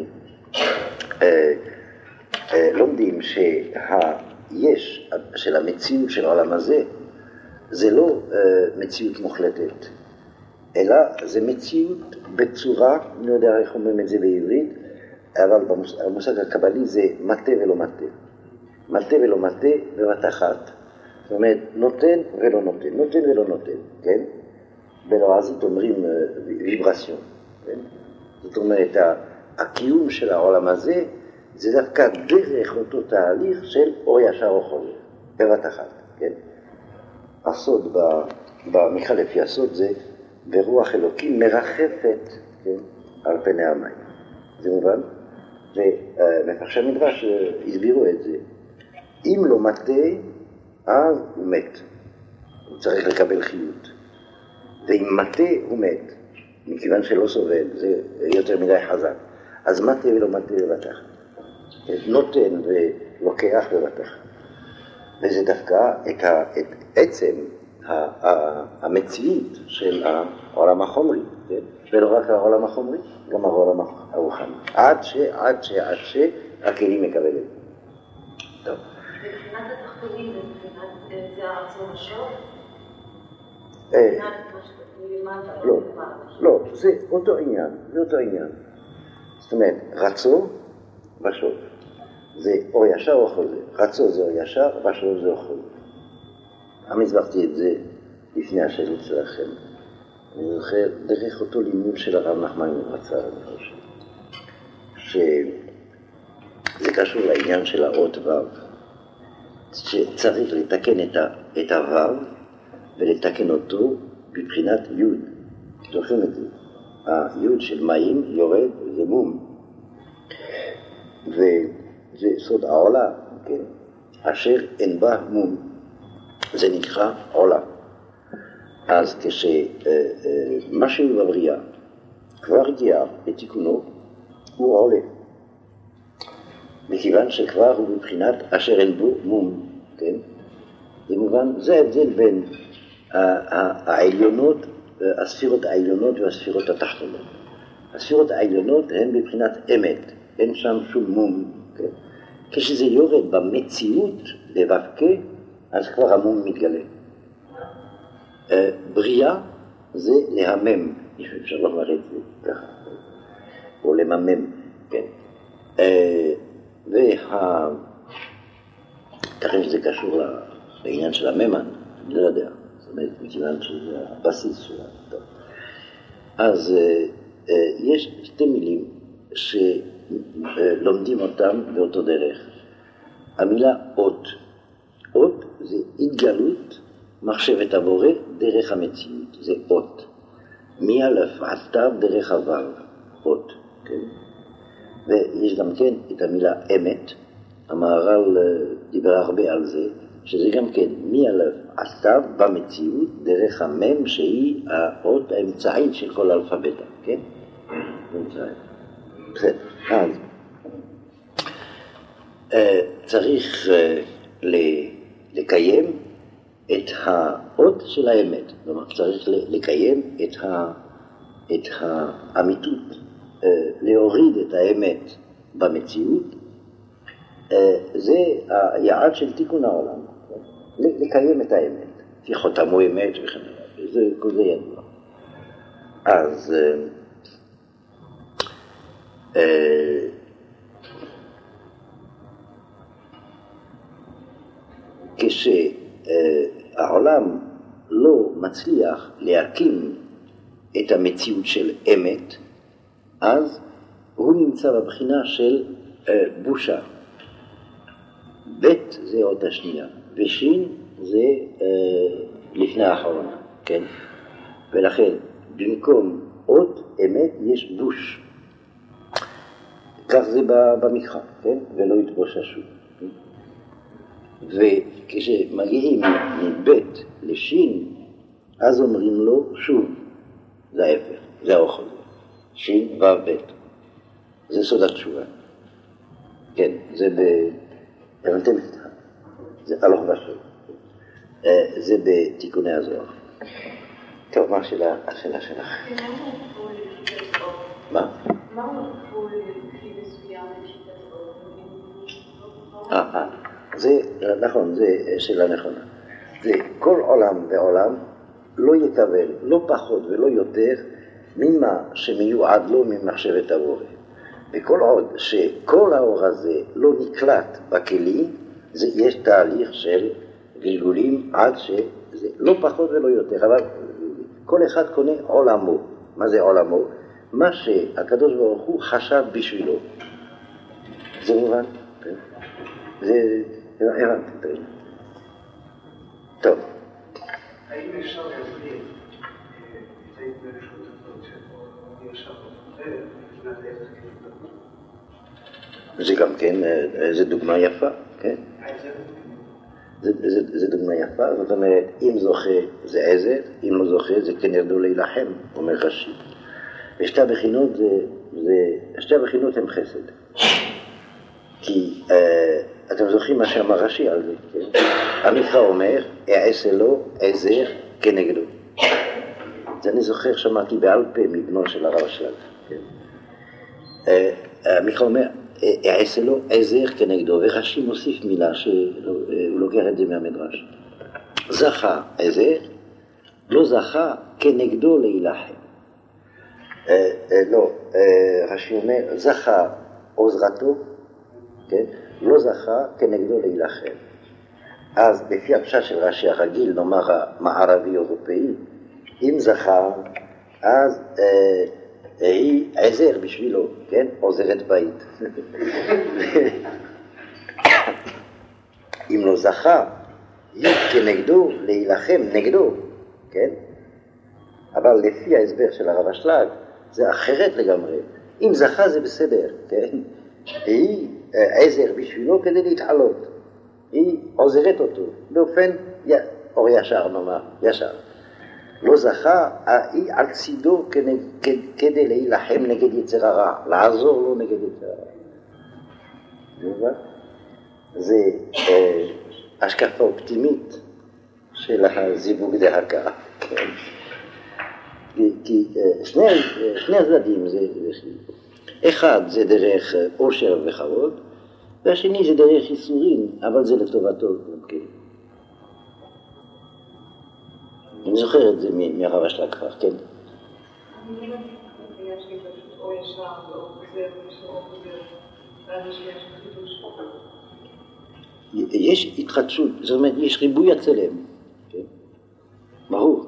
לומדים שהיש של המציאות של העולם הזה זה לא מציאות מוחלטת, אלא זה מציאות בצורה, אני לא יודע איך אומרים את זה בעברית, אבל במושג הקבלי זה מטה ולא מטה. מטה ולא מטה בבת אחת. זאת אומרת, נותן ולא נותן, נותן ולא נותן, כן? בלועזית אומרים ויברציון, כן? זאת אומרת, הקיום של העולם הזה זה דווקא דרך אותו תהליך של אור ישר או חול, בבת אחת, כן? הסוד, במיכה לפי הסוד זה ברוח אלוקים מרחפת, כן? על פני המים. זה מובן? ומפרשי המדרש הסבירו את זה. אם לא מטה, אז הוא מת. הוא צריך לקבל חיות. ואם מטה, הוא מת. מכיוון שלא סובל, זה יותר מדי חזק. אז מטה ולא מטה בבטח. נותן ולוקח בבטח. וזה דווקא את, ה, את עצם ה, ה, המציאות של העולם החומרי. כן? ולא רק העולם החומרי, גם העולם הרוחני. עד ש, עד ש, עד ש, הכלים מקבלים. טוב. מבחינת התחתונים, מבחינת זה הרצון השוב? לא, לא, זה אותו עניין, זה אותו עניין. זאת אומרת, רצו ושוב. זה אור ישר או חוזר. רצו זה אור ישר, ושוב זה אור חוזר. המסברתי את זה לפני השאלות שלכם. אני זוכר דרך אותו לימוד של הרב נחמן מברסלב, אני חושב. שזה קשור לעניין של האות ו'. שצריך לתקן את, ה, את הוו ולתקן אותו בבחינת יוד. זוכרים את זה? היוד של מים יורד, זה מום. וזה סוד העולה, כן? אשר אין בה מום. זה נקרא עולה. אז כשמשהו בבריאה כבר הגיע לתיקונו, הוא עולה. מכיוון שכבר הוא מבחינת אשר אין בו מום, כן? זה מובן, זה ההבדל בין העליונות, הספירות העליונות והספירות התחתונות. הספירות העליונות הן מבחינת אמת, אין שם שום מום, כן? כשזה יורד במציאות, בבקה, אז כבר המום מתגלה. בריאה זה להמם, אפשר לומר את זה ככה, או לממם, כן? וה... ככה שזה קשור לעניין של הממן, אני לא יודע, זאת אומרת, מכיוון שזה הבסיס שלה. טוב. אז יש שתי מילים שלומדים אותם באותו דרך. המילה אות. אות זה התגלות מחשבת הבורא דרך המציאות, זה אות. מאלף עד תו דרך הוו, אות, כן? ויש גם כן את המילה אמת, המהר"ל דיבר הרבה על זה, שזה גם כן מאלף עד תו במציאות דרך המם שהיא האות האמצעית של כל האלפבית, כן? אמצעית. בסדר, אז צריך לקיים את האות של האמת, כלומר צריך לקיים את, ה, את האמיתות, להוריד את האמת במציאות, זה היעד של תיקון העולם, לקיים את האמת, כי חותמו אמת וכן הלאה, זה כל זה ידוע. אז כשהעולם לא מצליח להקים את המציאות של אמת, אז הוא נמצא בבחינה של אה, בושה. ב' זה עוד השנייה, ושין זה אה, לפני האחרונה, כן? ולכן במקום עוד אמת יש בוש. כך זה במקרא, כן? ולא יתבוששו. וכשמגיעים מבית לשין, אז אומרים לו שוב, זה ההפך, זה האוכל, שין ובית. זה סוד התשובה. כן, זה ב... הבנתם את זה? זה הלוך ושוב. זה בתיקוני הזוהר. טוב, מה השאלה? השאלה שלך? מה? מה הוא גבול לפי מסוים לשיטת אור? אה, זה נכון, זה שאלה נכונה. זה כל עולם ועולם לא יקבל, לא פחות ולא יותר, ממה שמיועד לו ממחשבת הבורא. וכל עוד שכל האור הזה לא נקלט בכלי, זה יש תהליך של גלגולים עד שזה לא פחות ולא יותר. אבל כל אחד קונה עולמו. מה זה עולמו? מה שהקדוש ברוך הוא חשב בשבילו. זה מובן? זה הבנתי. טוב. האם אפשר להסביר את ההתנגשות הזאת שבו ישר בחבר מבחינת ערך כלכלית? זה גם כן, זה דוגמה יפה, כן? זה, זה, זה דוגמה יפה, זאת אומרת, אם זוכה זה עזר, אם לא זוכה זה כן ירדו להילחם, אומר רש"י. ושתי הבחינות, זה, זה, שתי הבחינות הן חסד. כי אה, אתם זוכרים מה שאמר רש"י על זה, כן? המקרא אומר, אעשה לו עזר כנגדו. זה אני זוכר, שמעתי בעל פה מבנו של הרב השלג, כן? אה, המקרא אומר, אעשה לו עזר כנגדו, ורש"י מוסיף מילה שהוא לוקח את זה מהמדרש. זכה עזר, לא זכה כנגדו להילחם. אה, אה, לא, אה, רש"י אומר, זכה עוזרתו, כן? לא זכה כנגדו להילחם. אז לפי הפשט של רש"י הרגיל, נאמר המערבי אירופאי, אם זכה, אז אה, היא עזר בשבילו, כן? עוזרת בית. אם לא זכה, היא כנגדו להילחם נגדו, כן? אבל לפי ההסבר של הרב השלג, זה אחרת לגמרי. אם זכה זה בסדר, כן? היא עזר בשבילו כדי להתעלות. היא עוזרת אותו, באופן אור ישר נאמר, ישר. לא זכה, היא על צידו כדי להילחם נגד יצר הרע, לעזור לו נגד יצר הרע. זה השקפה אופטימית של הזיווג דהכה. כי שני הצדדים זה אחד זה דרך עושר וכבוד, והשני זה דרך ייסורים, אבל זה לטובתו. אני זוכר את זה מהרב השלג כבר, כן? אני לא יש לי פשוט או ישר או חוזר או חוזר, ואז יש חידוש. יש התחדשות, זאת אומרת, יש ריבוי הצלם, כן? ברור.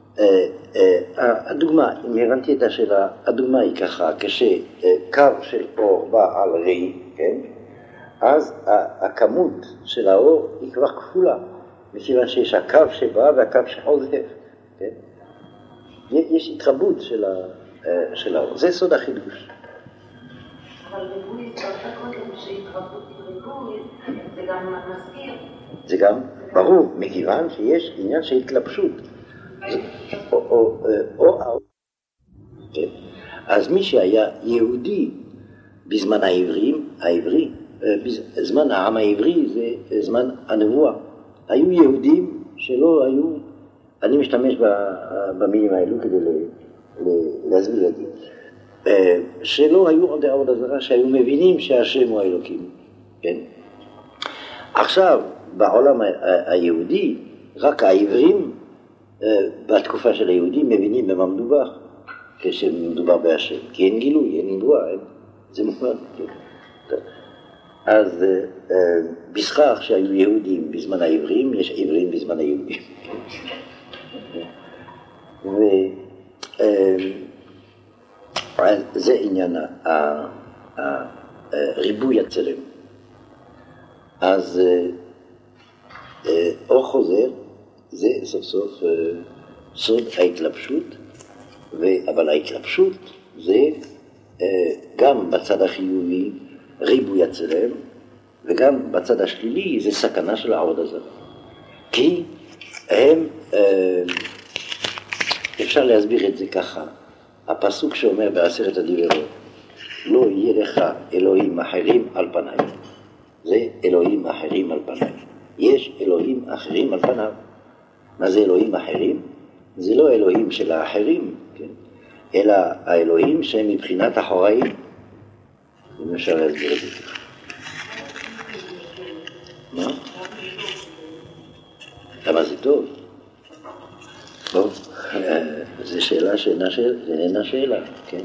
הדוגמה, אם הבנתי את השאלה, הדוגמה היא ככה, כשקו של אור בא על ראי, כן? אז הכמות של האור היא כבר כפולה, מכיוון שיש הקו שבא והקו שחוזר, כן? יש התרבות של האור, זה סוד החידוש. אבל ריבוי, זה קודם שהתרבות ריבוי, זה גם מזכיר. זה גם, ברור, מכיוון שיש עניין של התלבשות. או, או, או, כן. אז מי שהיה יהודי בזמן העברים, העברי, בזמן העם העברי זה זמן הנבואה. היו יהודים שלא היו, אני משתמש במילים האלו כדי להסביר את זה, שלא היו עוד עבודה זרה, שהיו מבינים שהשם הוא האלוקים, כן? עכשיו, בעולם היהודי, רק העברים, בתקופה של היהודים מבינים במה מדובר, כשמדובר בהשם, כי אין גילוי, אין נבואה, זה מובן. אז בסכך שהיו יהודים בזמן העברים, יש עברים בזמן היהודים. וזה עניין ריבוי הצלם. אז אור חוזר, זה סוף סוף סוד ההתלבשות, אבל ההתלבשות זה גם בצד החיובי ריבוי הצלם, וגם בצד השלילי זה סכנה של העבודה זרה. כי הם, אפשר להסביר את זה ככה, הפסוק שאומר בעשרת הדיברות, לא יהיה לך אלוהים אחרים על פניי. זה אלוהים אחרים על פניי. יש אלוהים אחרים על פניו. מה זה אלוהים אחרים? זה לא אלוהים של האחרים, כן? אלא האלוהים שהם מבחינת אחוראים. אם אפשר להסביר את זה ככה. מה? למה זה טוב? טוב, זו שאלה שאינה שאלה, שאלה, כן?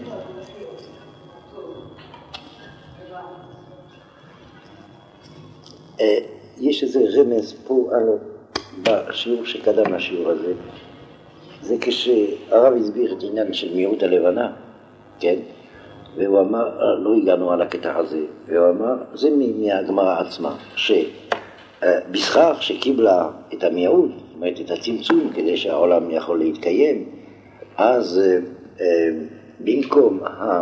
יש איזה רמז פה בשיעור שקדם לשיעור הזה. זה כשהרב הסביר את העניין של מיעוט הלבנה, כן? והוא אמר, לא הגענו על הקטע הזה, והוא אמר, זה מהגמרא עצמה, שבסכך שקיבלה את המיעוט, זאת אומרת את הצמצום, כדי שהעולם יכול להתקיים, אז במקום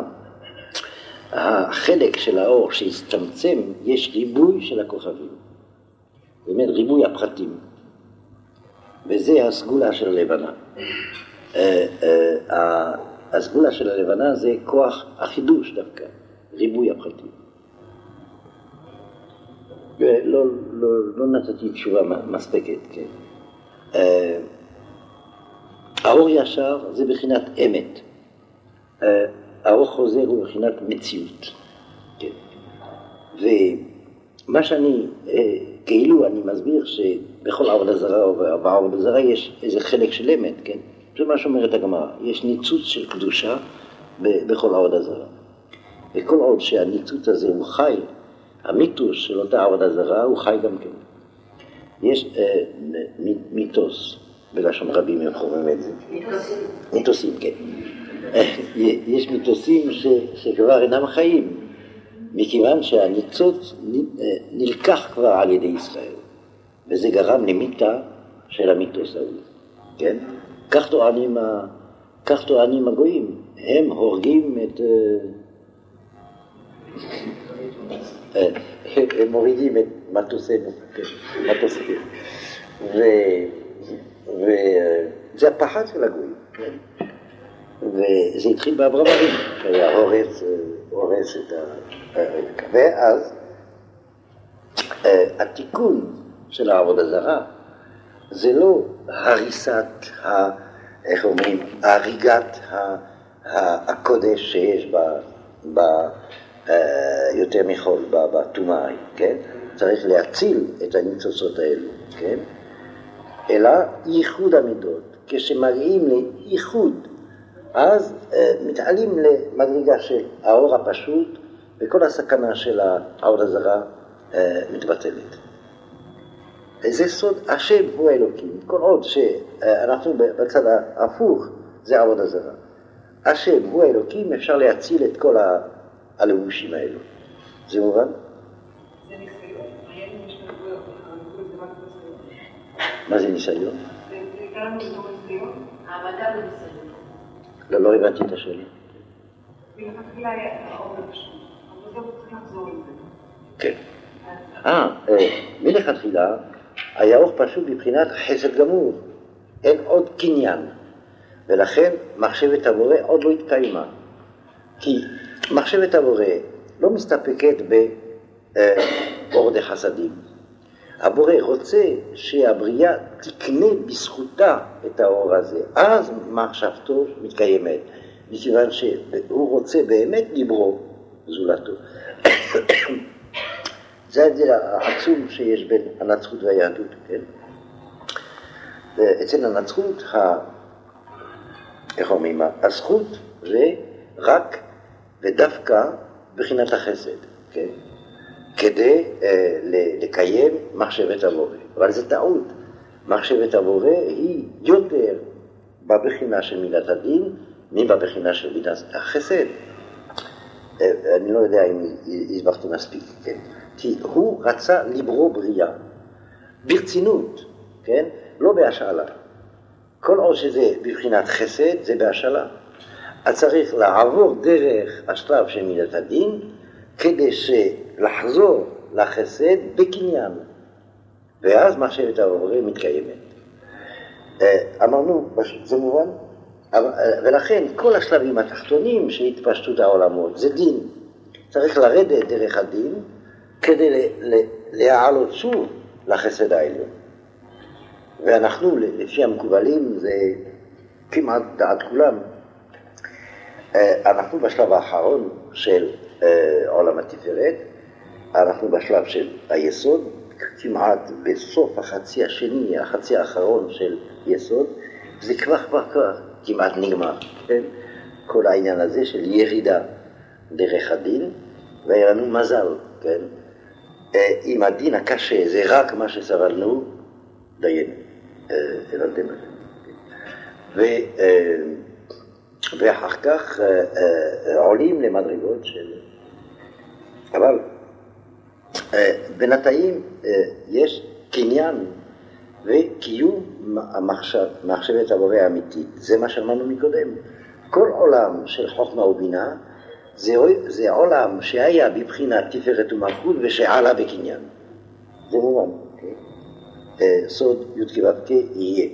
החלק של האור שהצטמצם, יש ריבוי של הכוכבים. זאת אומרת, ריבוי הפרטים. וזה הסגולה של הלבנה. הסגולה של הלבנה זה כוח החידוש דווקא, ריבוי הפרטים. לא, לא, לא נתתי תשובה מספקת, כן. האור ישר זה בחינת אמת. האור חוזר הוא בחינת מציאות. כן. ומה שאני, כאילו אני מסביר שבכל עבודה זרה ובעבודה זרה יש איזה חלק של אמת, כן? זה מה שאומרת הגמרא, יש ניצוץ של קדושה בכל עבודה זרה. וכל עוד שהניצוץ הזה הוא חי, המיתוס של אותה עבודה זרה הוא חי גם כן. יש אה, מיתוס, בלשון רבים הם חורמים את זה. מיתוסים. מיתוסים, כן. יש מיתוסים ש, שכבר אינם חיים, מכיוון שהניצוץ נלקח כבר על ידי ישראל, וזה גרם למיתה של המיתוס ההוא, כן? כך טוענים, כך טוענים הגויים, הם הורגים את... הם מורידים את מטוסינו, מטוסינו. וזה הפחד של הגויים, כן? וזה התחיל באברהם אבינו, שהיה הורס, הורס את ה... ואז התיקון של העבודה זרה זה לא הריסת, ה... איך אומרים, הריגת הקודש שיש ב... ב... יותר מכל בתומה, כן? צריך להציל את הניצוצות האלו, כן? אלא ייחוד המידות. כשמגיעים לייחוד, אז מתעלים למדרגה של האור הפשוט, וכל הסכנה של העבודה זרה מתבטלת. זה סוד, השם הוא האלוקים. כל עוד שאנחנו בצד ההפוך, זה עבודה זרה. השם הוא האלוקים, אפשר להציל את כל הלבושים האלו. זה מובן? זה ניסיון. היה לי משתגויות, זה רק ניסיון. מה זה ניסיון? זה נקרא לנו בתור ניסיון? העבדה בניסיון. לא, לא הבנתי את השאלה. מלכתחילה היה האור פשוט, אבל זה צריך לחזור לזה. כן. אה, מלכתחילה היה אור פשוט מבחינת חסד גמור. אין עוד קניין. ולכן מחשבת הבורא עוד לא התקיימה. כי מחשבת הבורא לא מסתפקת באור דחסדים. הבורא רוצה שהבריאה תקנה בזכותה את האור הזה. אז מחשבתו מתקיימת. מכיוון שהוא רוצה באמת לברוא זולתו. זה ההבדל העצום שיש בין הנצרות והיהדות, כן? אצל הנצרות, איך אומרים, הזכות זה רק ודווקא בחינת החסד, כן? כדי אה, לקיים מחשבת הבורא. אבל זה טעות. מחשבת הבורא היא יותר בבחינה של מידת הדין, מבבחינה של מידת החסד. אה, אני לא יודע אם הסברתי מספיק, כן? כי הוא רצה לברוא בריאה, ברצינות, כן? לא בהשאלה. כל עוד שזה בבחינת חסד, זה בהשאלה. אז צריך לעבור דרך השלב של מידת הדין, כדי לחזור לחסד בקניין. ואז מחשבת הבורא מתקיימת. אמרנו, זה מובן? ולכן כל השלבים התחתונים של התפשטות העולמות, זה דין. צריך לרדת דרך הדין, כדי להעלות שוב לחסד העליון. ואנחנו, לפי המקובלים, זה כמעט דעת כולם, אנחנו בשלב האחרון של עולם התפארת, אנחנו בשלב של היסוד, כמעט בסוף החצי השני, החצי האחרון של יסוד, זה כבר כבר כבר כמעט נגמר, כן? כל העניין הזה של ירידה דרך הדין, והיה לנו מזל, כן? אם הדין הקשה זה רק מה שסבלנו, דיינו, הבנתם את זה. ואחר כך עולים למדרגות של... אבל בינתיים יש קניין וקיום מחשבת הבורא האמיתית. זה מה שאמרנו מקודם. כל עולם של חוכמה ובינה זה, זה עולם שהיה בבחינת תפארת ומלכות ושעלה בקניין. זה מובן. Okay? סוד י' כ' ו' כ' יהיה.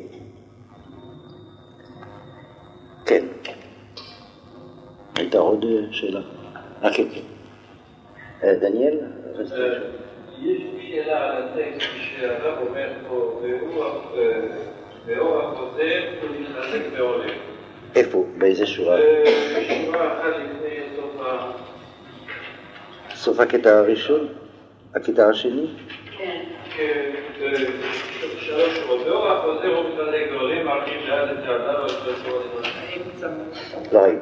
כן. הייתה עוד שאלה? אה, כן, כן. דניאל? יש שאלה על הטקסט שהרב אומר פה, ואור החוזר הוא מתחזק והולך. איפה? באיזה שורה? שורה אחת לפני סוף ה... סוף הקטע הראשון? הקטע השני? כן. כן, שלוש שורות. ואור החוזר הוא מתחזק והולך, מרחיב לאט את צעדיו, ושלוש שורות את לא ראיתי.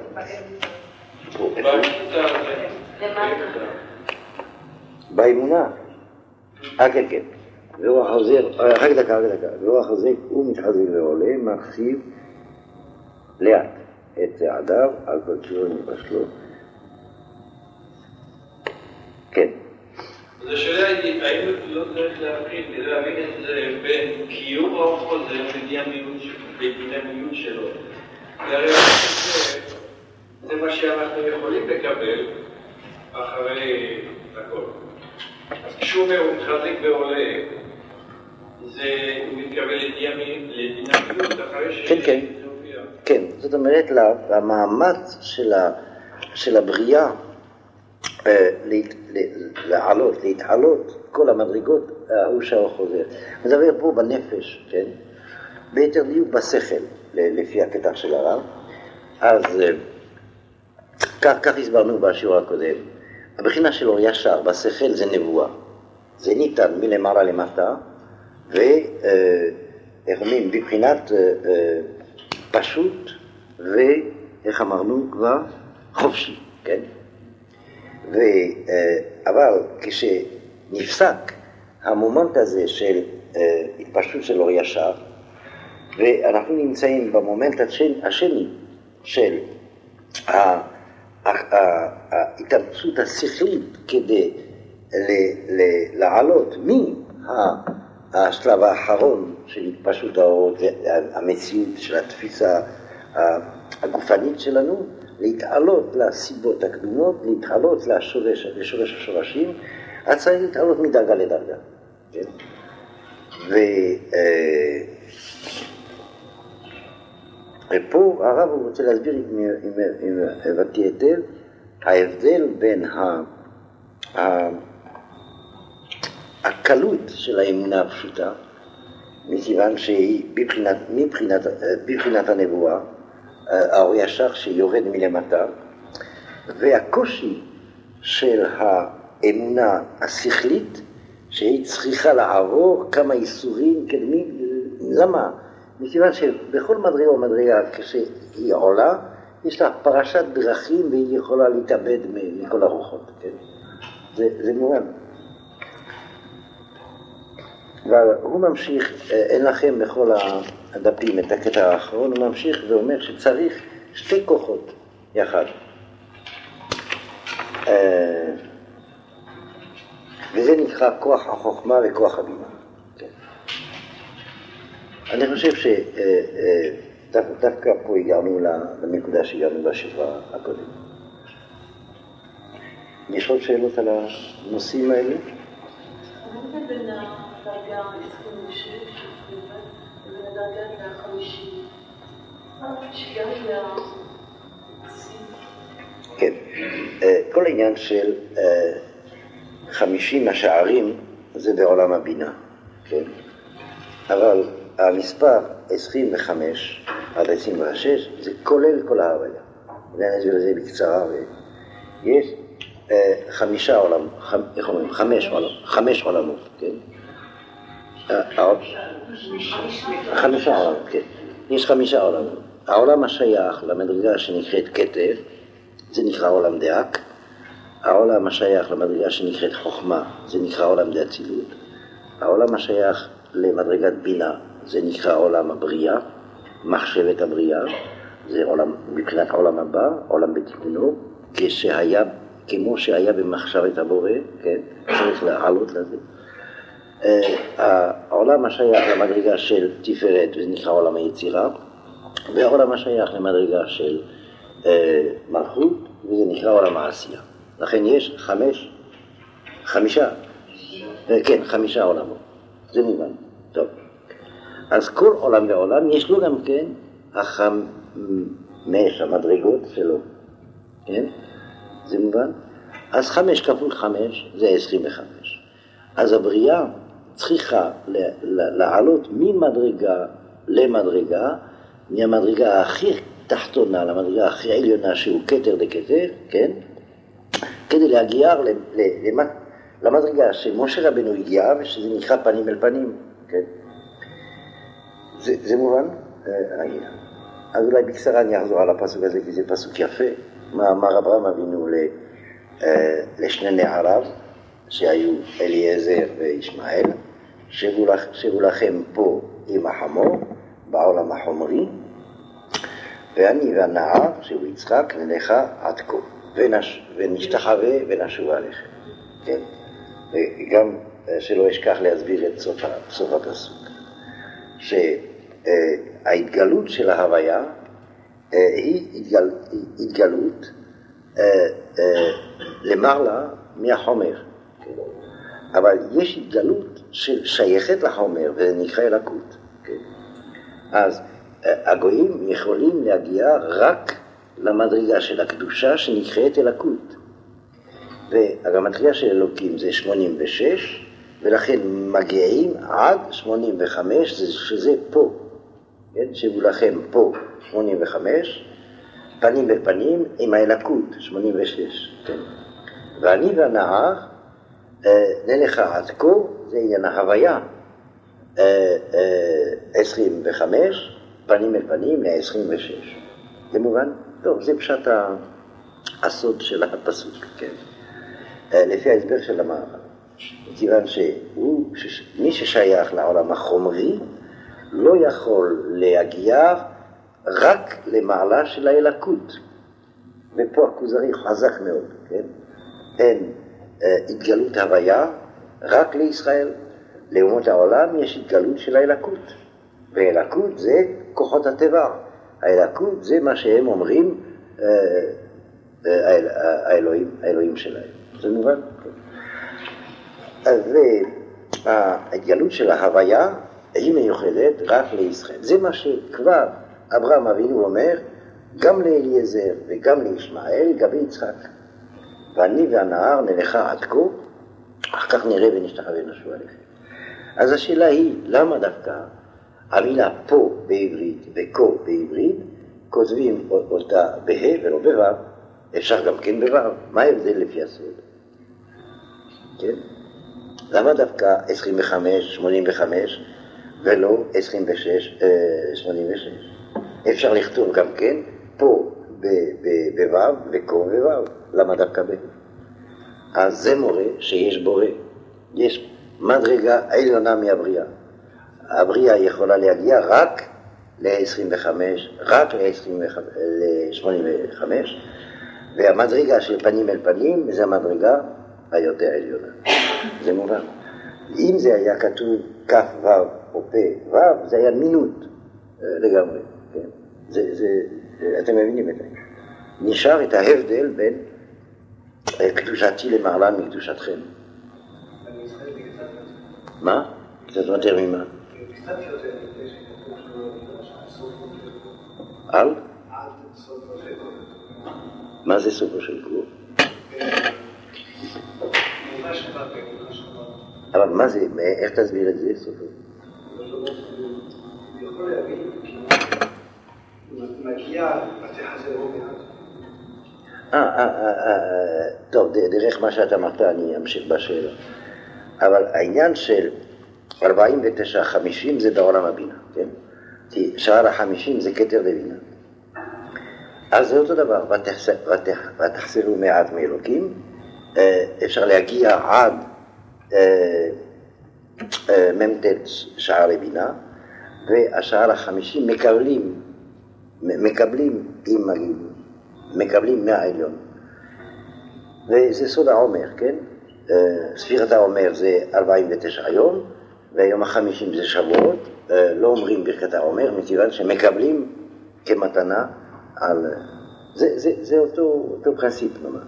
באמצע הזה. באמונה. אה, כן, כן. והוא החוזר, רק דקה, רק דקה. והוא החוזר, הוא מתחזק ועולה, מרחיב לאט את צעדיו, על כל כיוון מבשלו. כן. אז השאלה היא, האם לא צריך להבחין, כדי להבין את זה בין קיום או חוזר בדינמיות שלו. והרי זה מה שאנחנו יכולים לקבל אחרי הכל. אז כשהוא אומר, הוא מתחזק ועולה, זה, הוא מתקבל לדינמיות אחרי ש... כן, כן. כן, זאת אומרת, המאמץ של, ה, של הבריאה אה, להת, לעלות, להתעלות, כל המדרגות, הוא שהוא חוזר. מדבר פה בנפש, כן? ביתר דיוק בשכל, לפי הקטע של הרב. אז אה, כך, כך הסברנו בשיעור הקודם. הבחינה שלו ישר בשכל זה נבואה. זה ניתן מלמעלה למטה, ואיך אומרים, בבחינת אה, אה, פשוט, ואיך אמרנו כבר, חופשי, כן? ו, אה, אבל כשנפסק המומנט הזה של אה, התפשטות של אור ישר, ואנחנו נמצאים במומנט השני של ההתאמצות השכלית כדי לעלות מהשלב האחרון של התפשטות האור, המציאות של התפיסה הגופנית שלנו, להתעלות לסיבות הקדומות, להתעלות לשורש, לשורש השורשים, אז צריך להתעלות מדרגה לדרגה. כן? ו... ופה הרב הוא רוצה להסביר אם הבנתי היטב, ההבדל בין ה... ה... הקלות של האמונה הפשוטה, מכיוון שהיא בבחינת, מבחינת, בבחינת הנבואה, האור ישר שיורד מלמטה, והקושי של האמונה השכלית, שהיא צריכה לעבור כמה איסורים קדמים. למה? מכיוון שבכל מדרגה ומדרגה כשהיא עולה, יש לה פרשת דרכים והיא יכולה להתאבד מכל הרוחות, כן? זה, זה מובן. והוא ממשיך, אין לכם בכל הדפים את הקטע האחרון, הוא ממשיך ואומר שצריך שתי כוחות יחד. וזה נקרא כוח החוכמה וכוח הבינה. אני חושב שדווקא פה הגענו לנקודה שהגענו בשבוע הקודם. יש עוד שאלות על הנושאים האלה? מה זה בין הדרגה עשרים ושש לבין הדרגה החמישים? שגם מהעשים? כן. כל העניין של חמישים השערים זה בעולם הבינה, כן? אבל המספר עשרים וחמש עד עשרים ושש זה כולל כל ההוויה. אני אסביר לזה בקצרה. יש חמישה עולם, איך אומרים? חמש עולם, חמש עולמות, כן? חמישה עולמות, כן. יש חמישה עולמות. העולם השייך למדרגה שנקראת כתר, זה נקרא עולם דאק. העולם השייך למדרגה שנקראת חוכמה, זה נקרא עולם דאצילות. העולם השייך למדרגת בינה, זה נקרא עולם הבריאה, מחשבת הבריאה, זה עולם, מבחינת העולם הבא, עולם בתיקונו, כשהיה, כמו שהיה במחשבת הבורא, כן, צריך לעלות לזה. העולם השייך למדרגה של תפארת, זה נקרא עולם היצירה, והעולם השייך למדרגה של מלכות, וזה נקרא עולם העשייה. לכן יש חמש, חמישה, כן, חמישה עולמות. זה מובן. טוב. אז כל עולם ועולם יש לו גם כן החמש המדרגות שלו. כן? זה מובן? אז חמש כפול חמש זה עשרים וחמש. אז הבריאה צריכה לעלות ממדרגה למדרגה, מהמדרגה הכי תחתונה למדרגה הכי עליונה שהוא כתר דכתר, כן? כדי להגיע למדרגה שמשה רבנו הגיע ושזה נקרא פנים אל פנים, כן? זה, זה מובן? אז אולי בקצרה אני אחזור על הפסוק הזה כי זה פסוק יפה. מה אמר אברהם אבינו לשני נעריו שהיו אליעזר וישמעאל, שבו לכם פה עם החמור בעולם החומרי, ואני והנער שהוא יצחק נלך עד כה ונשתחווה ונשוב עליכם, כן? וגם שלא אשכח להסביר את סוף, סוף הפסוק, שההתגלות של ההוויה היא התגל, התגלות למעלה מהחומר, כן? אבל יש התגלות ששייכת לחומר וזה נקרא אלוקות, כן? אז הגויים יכולים להגיע רק למדרגה של הקדושה שנקראת אלוקות, והגמטריה של אלוקים זה שמונים ושש, ולכן מגיעים עד שמונים וחמש, שזה פה, כן? שבו לכם פה שמונים וחמש, פנים בפנים עם האלוקות שמונים ושש, כן? ואני והנער נלך עד כה, זה עניין ההוויה, עשרים וחמש, פנים אל פנים ל-עשרים ושש. זה מובן? טוב, זה פשט הסוד של הפסוק, כן? לפי ההסבר של המהר"ל. כיוון שהוא, מי ששייך לעולם החומרי, לא יכול להגיע רק למעלה של האלוקות. ופה הכוזרי חזק מאוד, כן? אין התגלות הוויה רק לישראל. לאומות העולם יש התגלות של האלוקות. והאלוקות זה כוחות הטבע. האלוקות זה מה שהם אומרים האלוהים, האלוהים שלהם. זה מובן? אז ההתגלות של ההוויה היא מיוחדת רק לישראל. זה מה שכבר אברהם אבינו אומר גם לאליעזר וגם לישמעאל, גם ליצחק. ואני והנער נלכה עד כה, אחר כך נראה ונשתחווה ונשוב עליכם. אז השאלה היא, למה דווקא המילה פה בעברית וכה בעברית כותבים אותה בה' ולא בו'? אפשר גם כן בו'. מה ההבדל לפי הסוד? כן? למה דווקא עשרים וחמש, שמונים וחמש ולא עשרים ושש, שמונים ושש? אפשר לכתוב גם כן פה בו' וכה בו'. למה דווקא בו'? אז זה מורה שיש בורא. יש מדרגה עליונה מהבריאה. הבריאה יכולה להגיע רק ל-עשרים וחמש, רק ל-שמונים וחמש, והמדרגה של פנים אל פנים זה המדרגה היותר עליונה. זה מובן. אם זה היה כתוב כף ו' או פה ו', זה היה מינות לגמרי. כן? זה, זה, אתם מבינים את זה. נשאר את ההבדל בין קדושתי למעלה מקדושתכם. מה? קצת יותר ממה? על? מה זה סופו של כלום? אבל מה זה? איך תסביר את זה סופו? יכול להבין, מגיע בתחזר או מעט. אה, טוב, דרך מה שאתה אמרת אני אמשיך בשאלה. אבל העניין של ארבעים ותשע חמישים זה בעולם הבינה, כן? כי שער החמישים זה כתר לבינה. אז זה אותו דבר, ותחסרו מעט מאלוקים, אפשר להגיע עד ממתת שער לבינה, והשער החמישים מקבלים, מקבלים עם מגיעים, מקבלים מהעליון. וזה סוד העומר, כן? ספירת העומר זה ארבעים ותשע יום, והיום החמישים זה שבועות, לא אומרים ברכת העומר, מכיוון שמקבלים כמתנה על... זה, זה, זה אותו, אותו פרינציפ נאמר.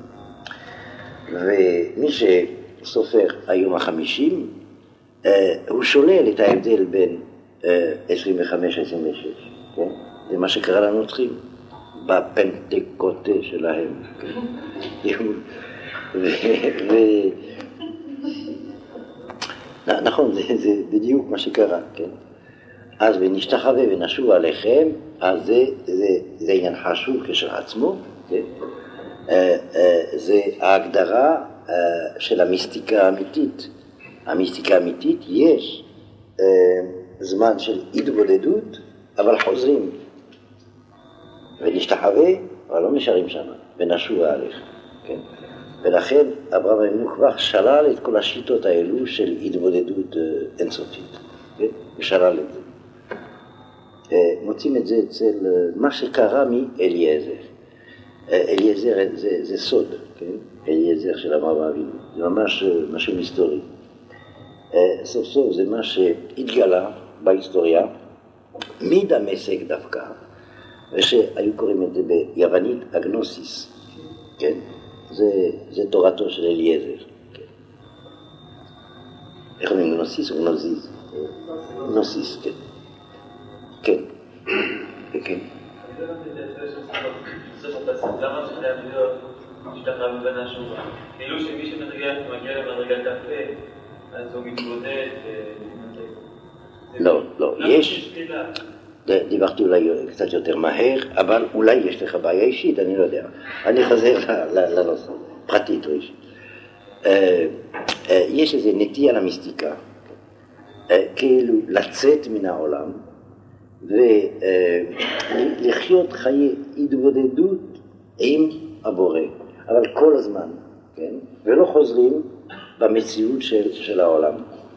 ומי שסופר היום החמישים, הוא שולל את ההבדל בין עשרים וחמש עשרים ושש, כן? זה מה שקרה לנוצרים בפנטקוטה שלהם. ו... ו... נכון, זה, זה בדיוק מה שקרה, כן? אז ונשתחווה ונשוב עליכם, אז זה, זה, זה עניין חשוב כשלעצמו, כן? זה ההגדרה של המיסטיקה האמיתית. המיסטיקה האמיתית יש זמן של התבודדות, אבל חוזרים ונשתחווה, אבל לא נשארים שם, ונשוב עליכם, כן? ולכן אברהם אבינו כבר שלל את כל השיטות האלו של התבודדות אינסופית, כן? ושלל את זה. מוצאים את זה אצל מה שקרה מאליעזר. אליעזר זה, זה סוד, כן? אליעזר של אברהם אבינו, זה ממש משהו היסטורי. סוף סוף זה מה שהתגלה בהיסטוריה, מדמשק דווקא, ושהיו קוראים את זה ביוונית אגנוסיס, כן? זה, זה תורתו של אליעזר. כן. איך אומרים גנוסיס או גנוזיז? גנוסיס, כן. כן. כן. למה שחייב להיות משתחרר מבין השובה? כאילו שמי שמגיע למדרגת הפה, אז הוא מתבודד. לא, לא, יש. דיברתי אולי קצת יותר מהר, אבל אולי יש לך בעיה אישית, אני לא יודע. אני חוזר לנושא, פרטית או אישית. יש איזו נטייה למיסטיקה, כאילו לצאת מן העולם, ולחיות חיי התבודדות עם הבורא, אבל כל הזמן, כן? ולא חוזרים במציאות של, של העולם.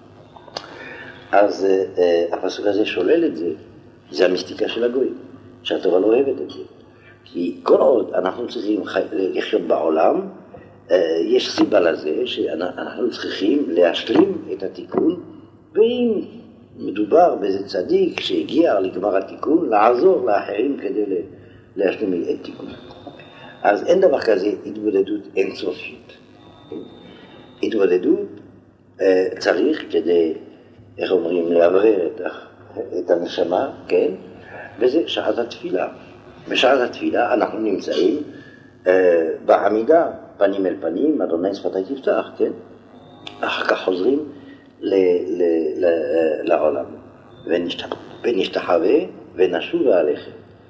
אז הפסוק הזה שולל את זה, זה המיסטיקה של הגויים, שהתורה לא אוהבת את זה. כי כל עוד אנחנו צריכים חי... לחיות בעולם, יש סיבה לזה שאנחנו צריכים להשלים את התיקון, ואם מדובר באיזה צדיק שהגיע לגמר התיקון, לעזור לאחרים כדי להשלים את תיקון. אז אין דבר כזה התבודדות אינסופית. התבודדות צריך כדי, איך אומרים, לעברר את, את הנשמה, כן? וזה שעת התפילה. בשעת התפילה אנחנו נמצאים בעמידה, פנים אל פנים, אדוני שפתי תפתח, כן? אחר כך חוזרים ל, ל, ל, לעולם, ונשתחווה ונשוב עליכם.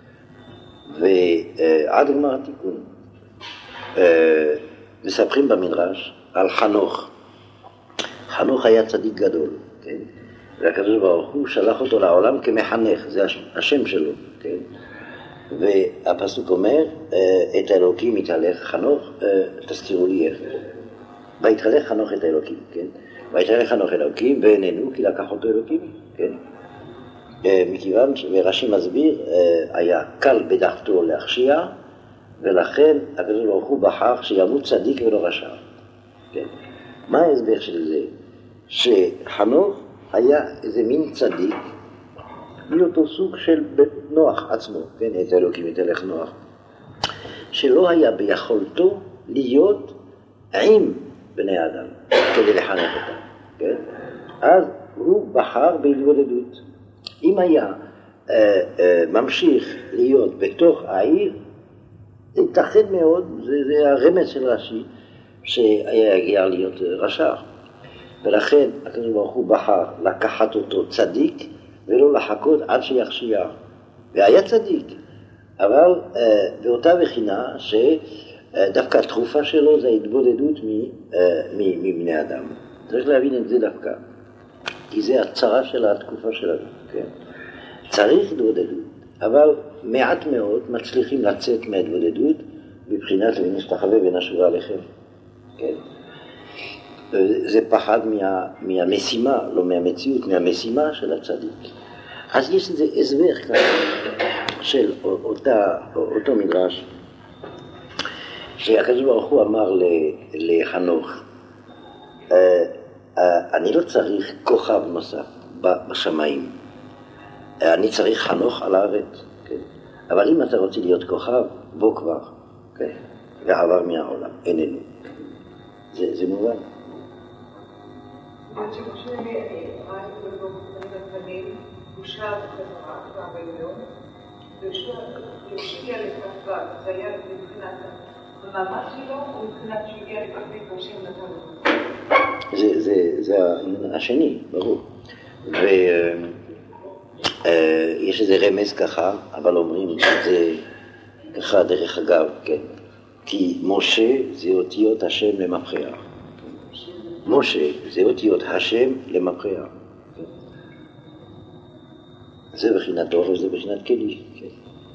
ועד גמר התיקון מספרים במדרש על חנוך. חנוך היה צדיק גדול, כן? והקדוש ברוך הוא שלח אותו לעולם כמחנך, זה השם שלו, כן? והפסוק אומר, את האלוקים יתהלך חנוך, תזכירו לי איך. והתהלך חנוך את האלוקים, כן? ויתן חנוך אלוקים בעינינו כי לקח אותו אלוקים, כן? מכיוון ורש"י מסביר, היה קל בדעתו להכשיע, ולכן הקדוש ברוך הוא בחר שימות צדיק ולא רשע. כן? מה ההסבר של זה? שחנוך היה איזה מין צדיק, מאותו סוג של נוח עצמו, כן? את אלוקים יתהלך נוח, שלא היה ביכולתו להיות עם בני אדם כדי לחנך אותם, כן? אז הוא בחר בהתבודדות. אם היה אה, אה, ממשיך להיות בתוך העיר, ייתכן מאוד, זה, זה הרמז של רש"י, שהיה יגיע להיות רשע. ולכן הקדוש ברוך הוא בחר לקחת אותו צדיק, ולא לחכות עד שיכשיע. והיה צדיק, אבל אה, באותה בחינה שדווקא התרופה שלו זה ההתבודדות מבני אדם. צריך להבין את זה דווקא, כי זה הצרה של התקופה שלנו, כן? צריך התבודדות, אבל מעט מאוד מצליחים לצאת מההתבודדות בבחינת ונשתחווה ונשורה עליכם, כן? זה פחד מה, מהמשימה, לא מהמציאות, מהמשימה של הצדיק. אז יש איזה הסבר כזה של אותה, אותו מדרש, שהקדוש ברוך הוא אמר לחנוך, אני לא צריך כוכב נוסף בשמיים, אני צריך חנוך על הארץ, כן? אבל אם אתה רוצה להיות כוכב, בוא כבר, כן? ועבר מהעולם, איננו. זה, זה מובן. אני חושב שאני רואה את זה בפנים, הוא שב חזרה כבר בעליון, ושוב השקיע לכתבה, זה היה מבחינת המאמץ שלו, או מבחינת שהגיע לכתבי פורשים נתנו? זה, זה, זה השני, ברור. ויש איזה רמז ככה, אבל אומרים שזה ככה דרך אגב, כן? כי משה זה אותיות השם למפרע. משה זה אותיות השם למפרע. זה בחינת אור וזה בחינת כלי. כן.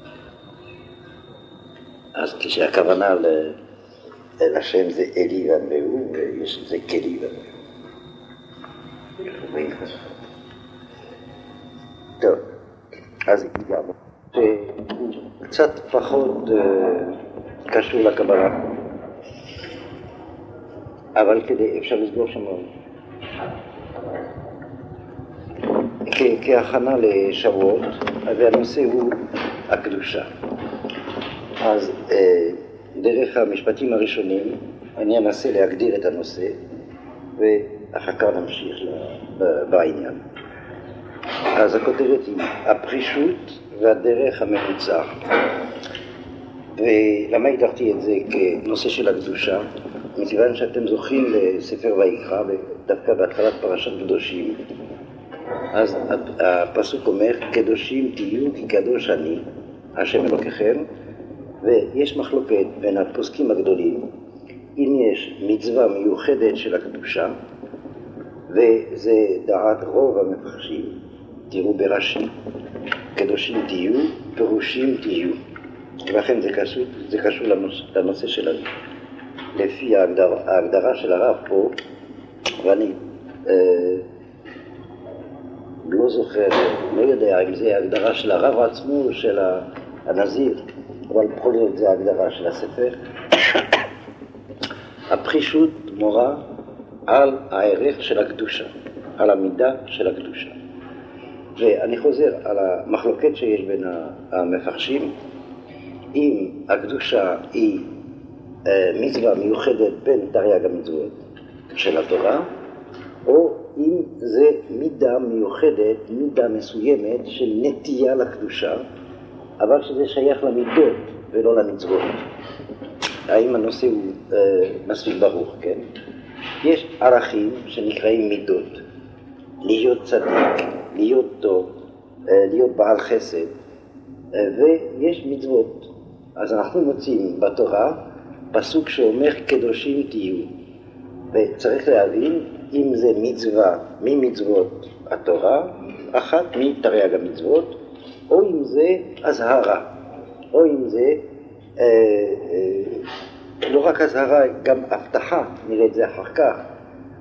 אז כשהכוונה לשם זה אלי ואמרו, ויש זה כלי ואמרו. טוב, אז הגענו. קצת פחות קשור לקבלה, אבל כדי אפשר לסגור שם כהכנה לשבועות, והנושא הוא הקדושה. אז דרך המשפטים הראשונים אני אנסה להגדיר את הנושא, ואחר כך נמשיך בעניין. אז הכותרת היא הפרישות והדרך המקוצר. ולמה הגדרתי את זה כנושא של הקדושה? מכיוון שאתם זוכים לספר ויקרא, דווקא בהתחלת פרשת קדושים, אז הפסוק אומר, קדושים תהיו כי קדוש אני, השם אלוקיכם, ויש מחלוקת בין הפוסקים הגדולים, אם יש מצווה מיוחדת של הקדושה, וזה דעת רוב המפרשים, תראו ברש"י, קדושים תהיו, פירושים תהיו. ולכן זה קשור, זה קשור לנושא, לנושא שלנו. לפי ההגדרה, ההגדרה של הרב פה, ואני אה, לא זוכר, לא יודע אם זה ההגדרה של הרב עצמו או של הנזיר, אבל בכל זאת זה ההגדרה של הספר. הפרישות מורה על הערך של הקדושה, על המידה של הקדושה. ואני חוזר על המחלוקת שיש בין המפרשים, אם הקדושה היא אה, מצווה מיוחדת בין תרי"ג המצוות של התורה, או אם זה מידה מיוחדת, מידה מסוימת של נטייה לקדושה, אבל שזה שייך למידות ולא למצוות. האם הנושא הוא אה, מספיק ברור, כן? יש ערכים שנקראים מידות, להיות צדיק, להיות טוב, אה, להיות בעל חסד, אה, ויש מצוות. אז אנחנו מוצאים בתורה פסוק שאומר קדושים תהיו, וצריך להבין אם זה מצווה ממצוות התורה, אחת מתרי"ג המצוות, או אם זה הזהרה, או אם זה אה, אה, לא רק הזהרה, גם הבטחה, נראה את זה אחר כך,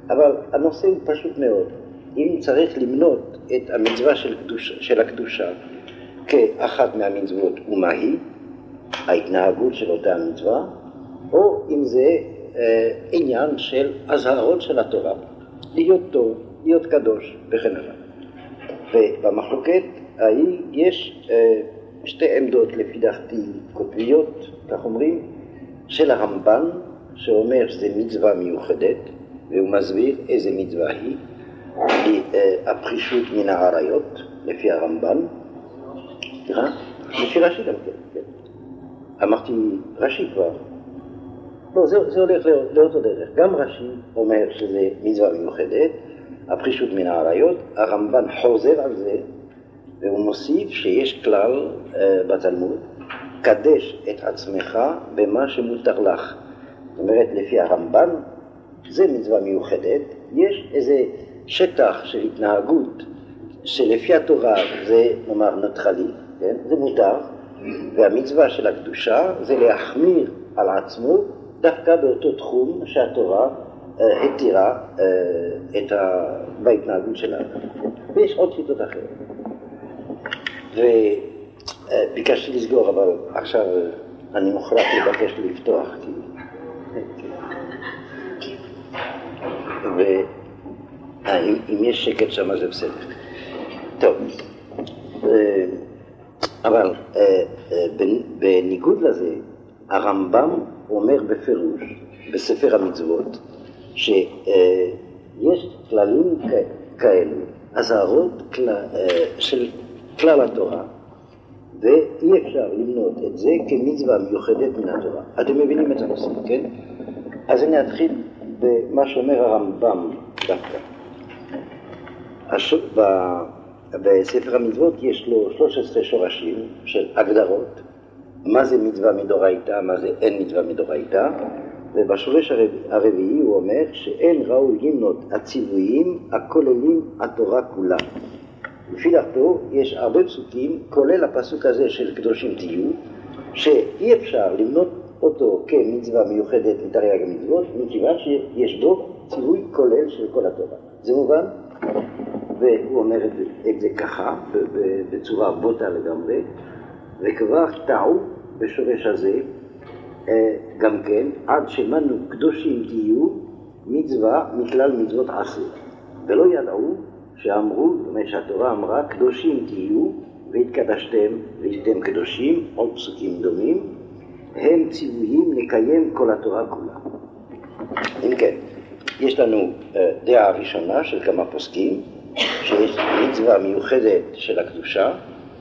אבל הנושא הוא פשוט מאוד. אם צריך למנות את המצווה של, קדוש, של הקדושה כאחת מהמצוות, ומה היא? ההתנהגות של אותה המצווה, או אם זה אה, עניין של הזהרות של התורה, להיות טוב, להיות קדוש וכן הלאה. ובמחלוקת ההיא יש אה, שתי עמדות לפי דעתי קוטביות, כך אומרים, של הרמב"ן, שאומר שזה מצווה מיוחדת, והוא מסביר איזה מצווה היא, היא אה, הפרישות מן העריות, לפי הרמב"ן, סליחה? לפי רש"י גם כן, כן. אמרתי רש"י כבר. לא, זה, זה הולך לאותו דרך. גם רש"י אומר שזה מצווה מיוחדת, הפרישות מן העריות, הרמב"ן חוזר על זה, והוא מוסיף שיש כלל אה, בתלמוד, קדש את עצמך במה שמותר לך. זאת אומרת, לפי הרמב"ן, זה מצווה מיוחדת, יש איזה שטח של התנהגות שלפי התורה זה נאמר נטרלי, כן? זה מותר, והמצווה של הקדושה זה להחמיר על עצמו דווקא באותו תחום שהתורה אה, התירה אה, את ה... בהתנהגות שלה. ויש עוד שיטות אחרות. וביקשתי לסגור, אבל עכשיו אני מוכרח לבקש לפתוח. כי... ואם יש שקט שם זה בסדר. טוב, אבל בניגוד לזה, הרמב"ם אומר בפירוש, בספר המצוות, שיש כללים כאלו, הזהרות של כלל התורה, ואי אפשר למנות את זה כמצווה מיוחדת מן התורה. אתם מבינים את הנושא, כן? אז אני אתחיל במה שאומר הרמב"ם דווקא. בספר המצוות יש לו שלוש עשרה שורשים של הגדרות, מה זה מצווה מדורייתא, מה זה אין מצווה מדורייתא, ובשורש הרביעי הוא אומר שאין ראוי למנות הציוויים הכוללים התורה כולה. לפי דעתו יש הרבה פסוקים, כולל הפסוק הזה של קדושים תהיו, שאי אפשר למנות אותו כמצווה מיוחדת מתרי"ג המצוות, מכיוון שיש בו ציווי כולל של כל התורה. זה מובן? והוא אומר את, את זה ככה, בצורה בוטה לגמרי, וכבר טעו בשורש הזה, גם כן, עד שמנו קדושים תהיו מצווה מכלל מצוות עשה. ולא ידעו שאמרו, זאת אומרת שהתורה אמרה, קדושים תהיו והתקדשתם והייתם קדושים, עוד פסוקים דומים, הם ציוויים לקיים כל התורה כולה. אם כן, יש לנו דעה ראשונה של כמה פוסקים, שיש מצווה מיוחדת של הקדושה,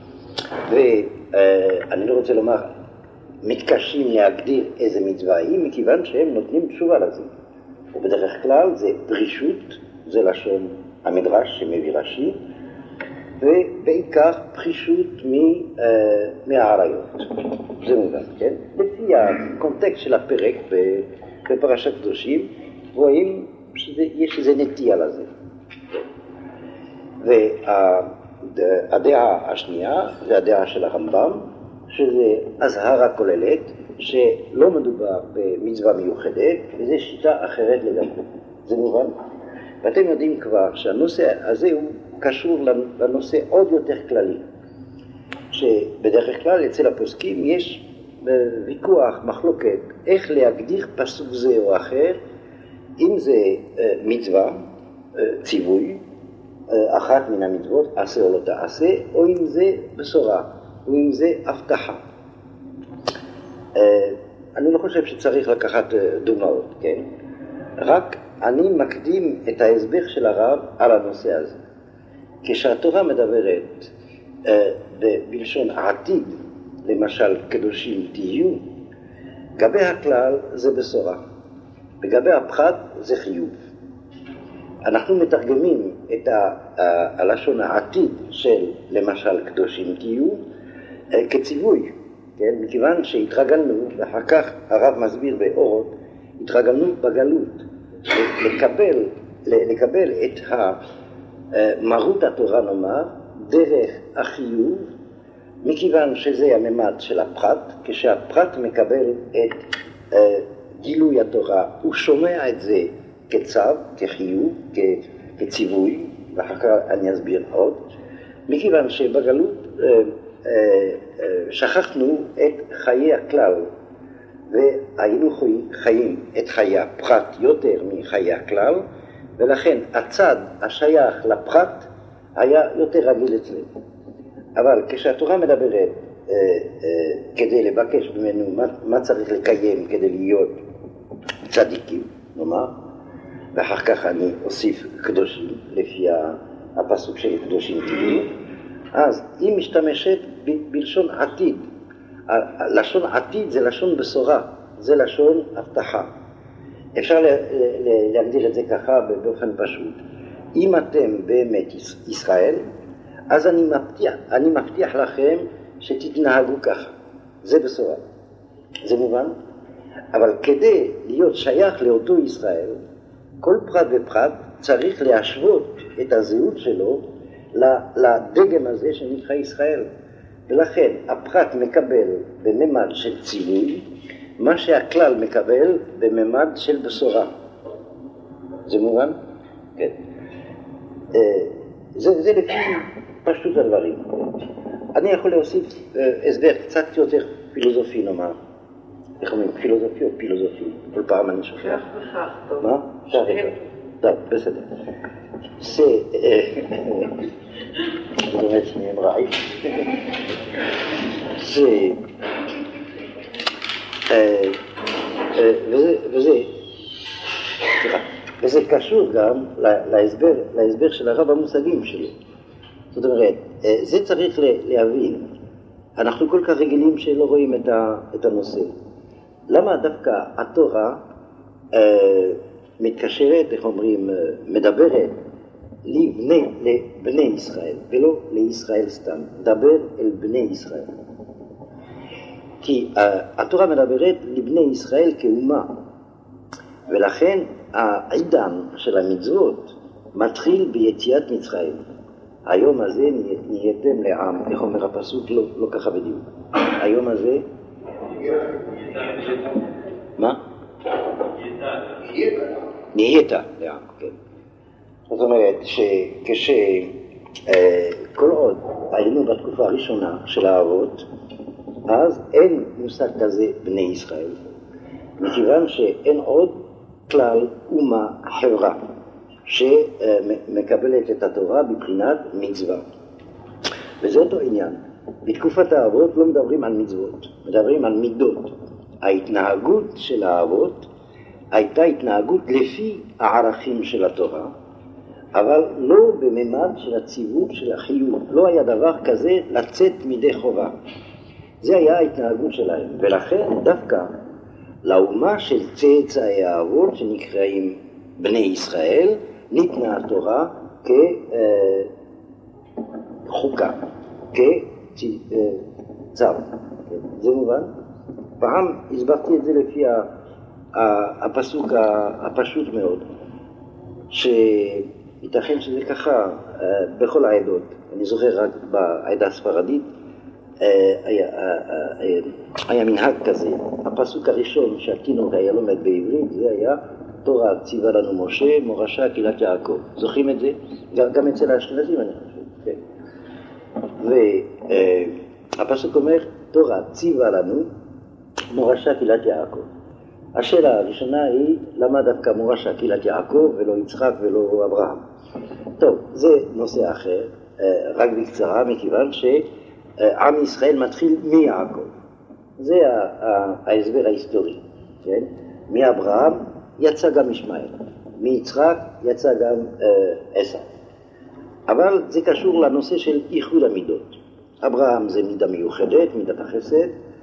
ואני לא רוצה לומר, מתקשים להגדיר איזה מצווה היא, מכיוון שהם נותנים תשובה לזה. ובדרך כלל זה פרישות, זה לשון המדרש שמביא רש"י, ובעיקר פרישות מהעריות. זה מובן, כן? לפי הקונטקסט של הפרק בפרשת קדושים, רואים שיש איזו נטייה לזה. והדעה השנייה זה הדעה של הרמב"ם, שזה הזהרה כוללת, שלא מדובר במצווה מיוחדת, וזו שיטה אחרת לגמרי. זה מובן? ואתם יודעים כבר שהנושא הזה הוא קשור לנושא עוד יותר כללי, שבדרך כלל אצל הפוסקים יש ויכוח, מחלוקת, איך להגדיר פסוק זה או אחר, אם זה מצווה, ציווי, אחת מן המצוות, עשה או לא תעשה, או אם זה בשורה, או אם זה הבטחה. אני לא חושב שצריך לקחת דוגמאות, כן? רק אני מקדים את ההסבר של הרב על הנושא הזה. כשהתורה מדברת בלשון העתיד, למשל קדושים תהיו, גבי הכלל זה בשורה, וגבי הפחת זה חיוב. אנחנו מתרגמים את הלשון העתיד של למשל קדושים תהיו כציווי, כן? מכיוון שהתרגלנו, ואחר כך הרב מסביר באורות, התרגלנו בגלות, לקבל, לקבל את מרות התורה נאמר, דרך החיוב, מכיוון שזה הממד של הפרט, כשהפרט מקבל את גילוי התורה, הוא שומע את זה כצו, כחיוב, כ, כציווי, ואחר כך אני אסביר עוד, מכיוון שבגלות אה, אה, אה, שכחנו את חיי הכלל, והיינו חיים את חיי הפרט יותר מחיי הכלל, ולכן הצד השייך לפרט היה יותר רגיל אצלנו. אבל כשהתורה מדברת אה, אה, כדי לבקש ממנו מה, מה צריך לקיים כדי להיות צדיקים, נאמר, ואחר כך אני אוסיף קדושים לפי הפסוק של קדושים תהיו, אז היא משתמשת ב, בלשון עתיד. לשון עתיד זה לשון בשורה, זה לשון הבטחה. אפשר להגדיר את זה ככה באופן פשוט. אם אתם באמת ישראל, אז אני מבטיח, אני מבטיח לכם שתתנהגו ככה. זה בשורה. זה מובן? אבל כדי להיות שייך לאותו ישראל, כל פרט ופרט צריך להשוות את הזהות שלו לדגם הזה שנקרא ישראל. ולכן הפרט מקבל בממד של ציווי, מה שהכלל מקבל בממד של בשורה. זה מובן? כן. זה, זה לפי פשוט הדברים. אני יכול להוסיף הסבר קצת יותר פילוסופי, נאמר. איך אומרים? פילוסופי או פילוסופי? כל פעם אני שוכח. שכח ושכח, טוב. מה? שכח ושכח. טוב, בסדר. זה... זה באמת שניים רעי. זה... וזה... סליחה. וזה קשור גם להסבר, להסבר של הרב המושגים שלו. זאת אומרת, זה צריך להבין. אנחנו כל כך רגילים שלא רואים את הנושא. למה דווקא התורה אה, מתקשרת, איך אומרים, מדברת לבני, לבני ישראל, ולא לישראל סתם, מדבר אל בני ישראל. כי אה, התורה מדברת לבני ישראל כאומה, ולכן העידן של המצוות מתחיל ביציאת מצרים. היום הזה נהייתם לעם, איך אומר הפסוק, לא, לא ככה בדיוק. היום הזה... מה? נהיית לעם, כן. זאת אומרת שכשכל עוד היינו בתקופה הראשונה של האבות, אז אין מושג כזה בני ישראל, מכיוון שאין עוד כלל אומה חברה שמקבלת את התורה בבחינת מצווה. וזה אותו עניין. בתקופת האבות לא מדברים על מצוות, מדברים על מידות. ההתנהגות של האבות הייתה התנהגות לפי הערכים של התורה, אבל לא בממד של הציוות של החיוב. לא היה דבר כזה לצאת מידי חובה. זה היה ההתנהגות שלהם. ולכן דווקא לאומה של צאצאי האבות שנקראים בני ישראל, ניתנה התורה כחוקה, כצו. זה מובן? פעם הסברתי את זה לפי הפסוק הפשוט מאוד, שייתכן שזה ככה בכל העדות. אני זוכר רק בעדה הספרדית, היה, היה מנהג כזה. הפסוק הראשון שהתינוק היה לומד בעברית, זה היה תורה ציווה לנו משה, מורשה קהילת יעקב. זוכרים את זה? גם אצל האשכנזים אני חושב. כן. והפסוק אומר, תורה ציווה לנו מורשה קהילת יעקב. השאלה הראשונה היא, למה דווקא מורשה קהילת יעקב ולא יצחק ולא אברהם? טוב, זה נושא אחר, רק בקצרה, מכיוון שעם ישראל מתחיל מיעקב. זה ההסבר ההיסטורי, כן? מאברהם יצא גם ישמעאל, מיצחק יצא גם עשיו. אבל זה קשור לנושא של איחוד המידות. אברהם זה מידה מיוחדת, מידת החסד,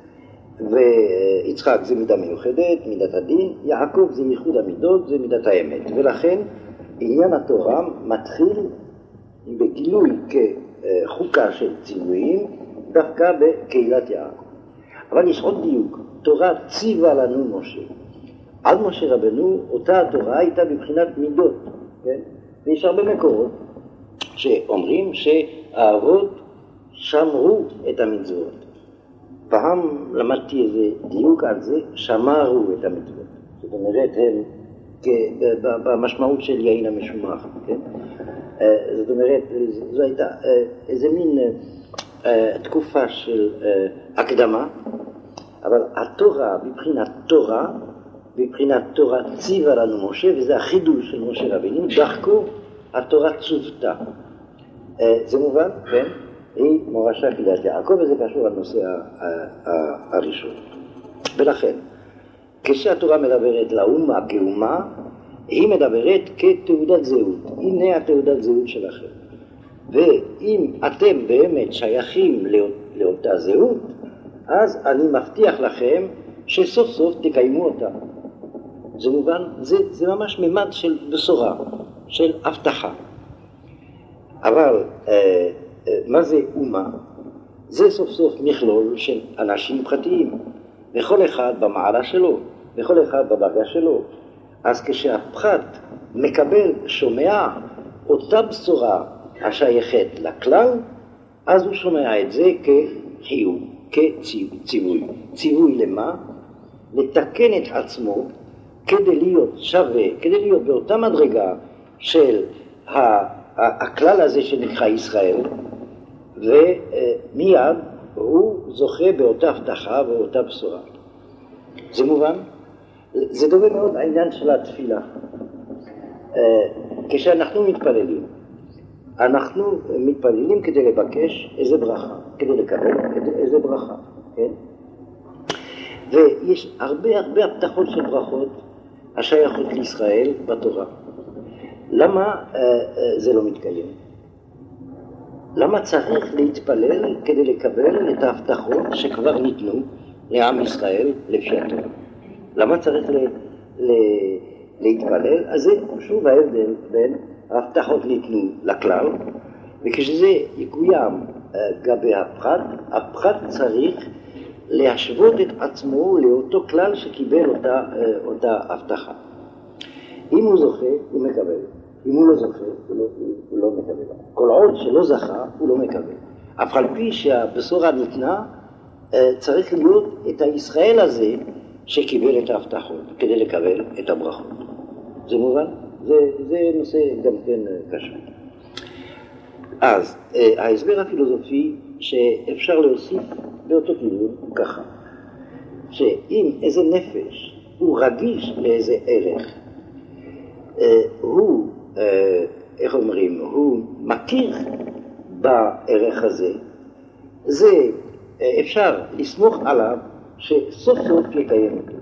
ויצחק זה מידה מיוחדת, מידת הדין, יעקב זה ייחוד המידות, זה מידת האמת. ולכן עניין התורה מתחיל בגילוי כחוקה של ציוויים, דווקא בקהילת יעקב. אבל יש עוד דיוק, תורה ציווה לנו משה. על משה רבנו, אותה התורה הייתה בבחינת מידות, כן? ויש הרבה מקורות שאומרים שהאבות שמרו את המצוות. פעם למדתי איזה דיוק על זה, שמרו את המצוות. זאת אומרת, הם במשמעות של יין המשומח, כן? זאת אומרת, זו הייתה איזה מין תקופה של הקדמה, אבל התורה, מבחינת תורה, מבחינת תורה ציווה לנו משה, וזה החידוש של משה רבינו, דרכו התורה צוותה. זה מובן, כן? היא מורשה קהילת יעקב, וזה קשור לנושא הראשון. ולכן, כשהתורה מדברת לאומה כאומה, היא מדברת כתעודת זהות. הנה התעודת זהות שלכם. ואם אתם באמת שייכים לאותה זהות, אז אני מבטיח לכם שסוף סוף תקיימו אותה. זה מובן, זה, זה ממש ממד של בשורה, של הבטחה. אבל אה, אה, מה זה אומה? זה סוף סוף מכלול של אנשים פרטיים, וכל אחד במעלה שלו, וכל אחד בדרגה שלו. אז כשהפרט מקבל, שומע אותה בשורה השייכת לכלל, אז הוא שומע את זה כחיוב, כציווי. ציווי למה? לתקן את עצמו כדי להיות שווה, כדי להיות באותה מדרגה של הכלל הזה שנקרא ישראל, ומיד הוא זוכה באותה הבטחה ובאותה בשורה. זה מובן? זה דומה מאוד העניין של התפילה. כשאנחנו מתפללים, אנחנו מתפללים כדי לבקש איזה ברכה, כדי לקבל איזה ברכה, כן? ויש הרבה הרבה הבטחות של ברכות השייכות לישראל בתורה. למה זה לא מתקיים? למה צריך להתפלל כדי לקבל את ההבטחות שכבר ניתנו לעם ישראל לפי התורה? למה צריך ל, ל, להתפלל? אז זה שוב ההבדל בין ההבטחות ניתנו לכלל, וכשזה יקוים גבי הפרט, הפרט צריך להשוות את עצמו לאותו כלל שקיבל אותה, אותה הבטחה. אם הוא זוכה, הוא מקבל. אם הוא לא זוכה, הוא לא, הוא לא מקבל. כל עוד שלא זכה, הוא לא מקבל. אף על פי שהבשורה ניתנה, צריך להיות את הישראל הזה שקיבל את ההבטחות כדי לקבל את הברכות. זה מובן? זה, זה נושא גם כן קשור. אז ההסבר הפילוסופי שאפשר להוסיף באותו כיוון ככה, שאם איזה נפש הוא רגיש לאיזה ערך, הוא, איך אומרים, הוא מכיר בערך הזה, זה אפשר לסמוך עליו שסוף סוף יקיים אותו.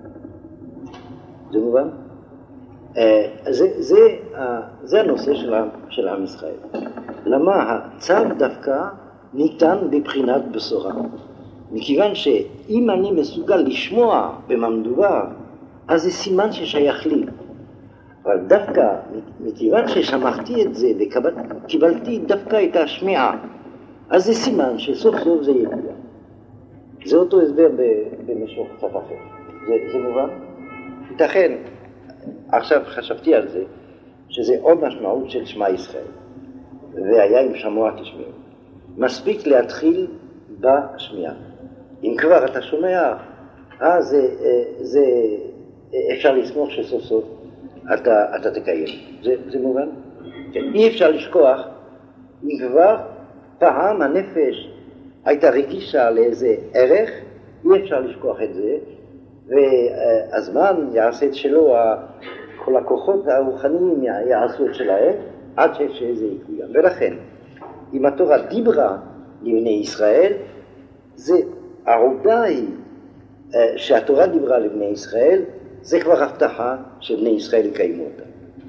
זה מובן? זה, זה, זה הנושא של, של עם ישראל. למה הצו דווקא ניתן בבחינת בשורה? מכיוון שאם אני מסוגל לשמוע במה מדובר, אז זה סימן ששייך לי. אבל דווקא מכיוון ששמעתי את זה וקיבלתי דווקא את השמיעה, אז זה סימן שסוף סוף זה יגיע. זה אותו הסבר במשוך קצת אחר. זה, זה מובן? ייתכן, עכשיו חשבתי על זה, שזה עוד משמעות של שמע ישראל. והיה אם שמוע תשמעו. מספיק להתחיל בשמיעה. אם כבר אתה שומע, אז זה, זה, אפשר לסמוך שסוף סוף אתה, אתה תקיים. זה, זה מובן? כן. אי אפשר לשכוח, אם כבר פעם הנפש הייתה רגישה לאיזה ערך, אי אפשר לשכוח את זה, והזמן יעשה את שלו, כל הכוחות הרוחניים יעשו את שלהם, עד שזה יקוים. ולכן, אם התורה דיברה לבני ישראל, זה, העובדה היא שהתורה דיברה לבני ישראל, זה כבר הבטחה שבני ישראל יקיימו אותה.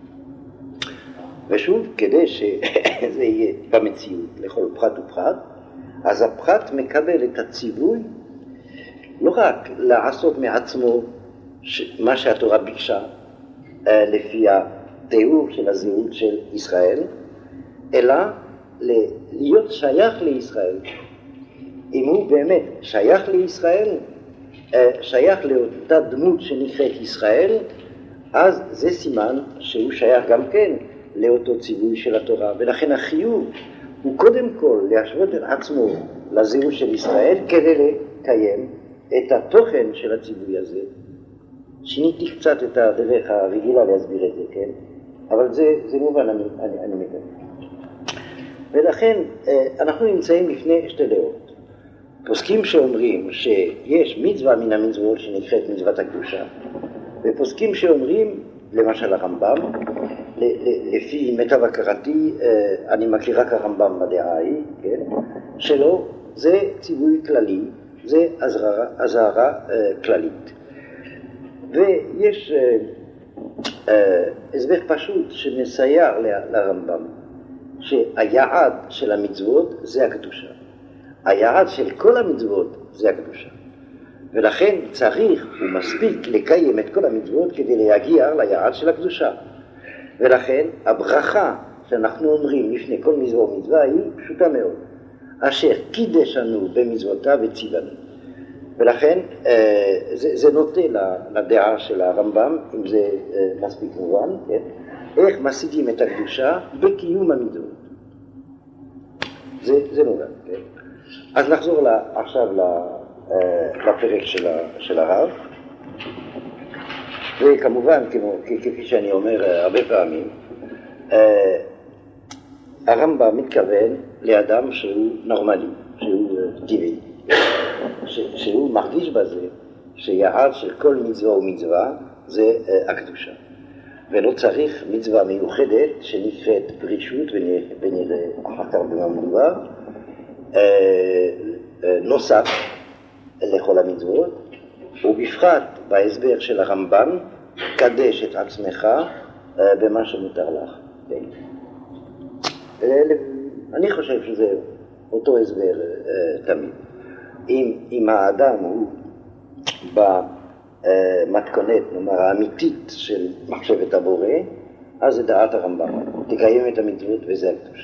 ושוב, כדי שזה יהיה במציאות לכל פרט ופרט, אז הפרט מקבל את הציווי לא רק לעשות מעצמו מה שהתורה ביקשה לפי התיאור של הזהות של ישראל, אלא להיות שייך לישראל. אם הוא באמת שייך לישראל, שייך לאותה דמות שנקראת ישראל, אז זה סימן שהוא שייך גם כן לאותו ציווי של התורה. ולכן החיוב הוא קודם כל להשוות את עצמו לזהות של ישראל כדי לקיים את התוכן של הציווי הזה. שיניתי קצת את הדרך הרגילה להסביר את זה, כן? אבל זה, זה מובן, אני, אני, אני מבין. ולכן אנחנו נמצאים לפני שתי דעות. פוסקים שאומרים שיש מצווה מן המצוות שנקראת מצוות הקדושה, ופוסקים שאומרים, למשל הרמב"ם, לפי מיטב הכרתי, אני מכיר רק הרמב"ם בדעה ההיא, כן? שלא, זה ציווי כללי, זה אזהרה כללית. ויש הסבר פשוט שמסייע לרמב"ם, שהיעד של המצוות זה הקדושה. היעד של כל המצוות זה הקדושה. ולכן צריך ומספיק לקיים את כל המצוות כדי להגיע ליעד של הקדושה. ולכן הברכה שאנחנו אומרים לפני כל מצווה ומצווה היא פשוטה מאוד. אשר קידשנו במצוותיו וציוונו. ולכן זה, זה נוטה לדעה של הרמב"ם, אם זה מספיק מובן, כן? איך משיגים את הקדושה בקיום המצוות. זה, זה מובן, כן? אז נחזור לה, עכשיו לפרק של, של הרב. וכמובן, כמו, כפי שאני אומר הרבה פעמים, הרמב"ם מתכוון לאדם שהוא נורמלי, שהוא טבעי, שהוא מרגיש בזה שיעד של כל מצווה ומצווה זה הקדושה. ולא צריך מצווה מיוחדת שנקראת פרישות, ונראה אחר כך במה מדובר, נוסף לכל המצוות, ובפרט בהסבר של הרמב"ם, קדש את עצמך במה שמותר לך. אני חושב שזה אותו הסבר תמיד. אם, אם האדם הוא במתכונת, נאמר, האמיתית של מחשבת הבורא, אז זה דעת הרמב"ם. תקיים את המצוות וזה הקדושה.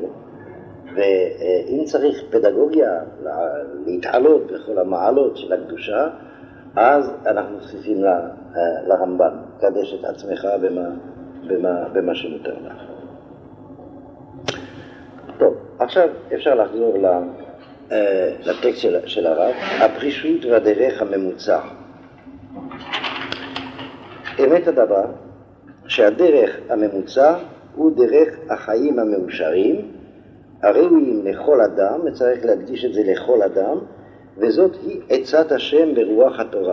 ואם צריך פדגוגיה להתעלות בכל המעלות של הקדושה, אז אנחנו מוסיפים לרמב"ם, קדש את עצמך במה, במה, במה שמותר לך. טוב, עכשיו אפשר לחזור לטקסט של, של הרב, הפרישות והדרך הממוצע. אמת הדבר שהדרך הממוצע הוא דרך החיים המאושרים, הראויים לכל אדם, וצריך להקדיש את זה לכל אדם, וזאת היא עצת השם ברוח התורה.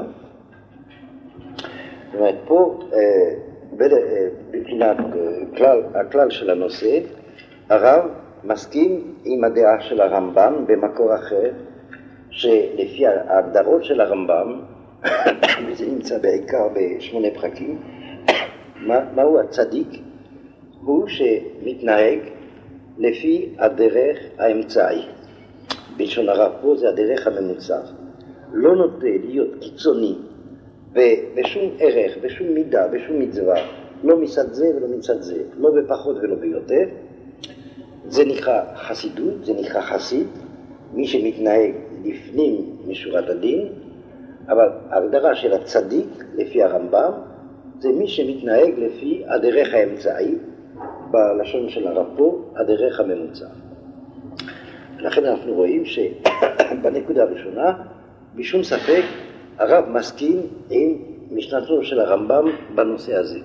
זאת אומרת, פה, בבחינת כלל, הכלל של הנושא, הרב מסכים עם הדעה של הרמב"ם במקור אחר, שלפי ההגדרות של הרמב"ם, וזה נמצא בעיקר בשמונה פרקים, מה, מהו הצדיק? הוא שמתנהג לפי הדרך האמצעי. בלשון הרב פה זה הדרך הממוצע. לא נוטה להיות קיצוני בשום ערך, בשום מידה, בשום מצווה, לא מצד זה ולא מצד זה, לא בפחות ולא ביותר. זה נקרא חסידות, זה נקרא חסיד, מי שמתנהג לפנים משורת הדין, אבל ההגדרה של הצדיק לפי הרמב"ם זה מי שמתנהג לפי הדרך האמצעי, בלשון של הרב פה, הדרך הממוצע. לכן אנחנו רואים שבנקודה הראשונה, בשום ספק, הרב מסכים עם משנתו של הרמב"ם בנושא הזה.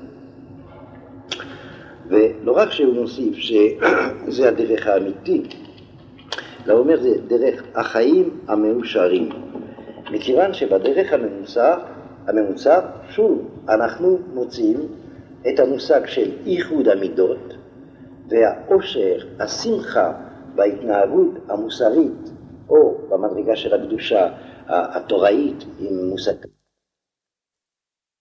ולא רק שהוא מוסיף שזה הדרך האמיתית, אלא הוא אומר זה דרך החיים המאושרים. מכיוון שבדרך הממוצע, הממוצע, שוב, אנחנו מוצאים את המושג של איחוד המידות, והאושר, השמחה בהתנהגות המוסרית, או במדרגה של הקדושה התוראית עם מושג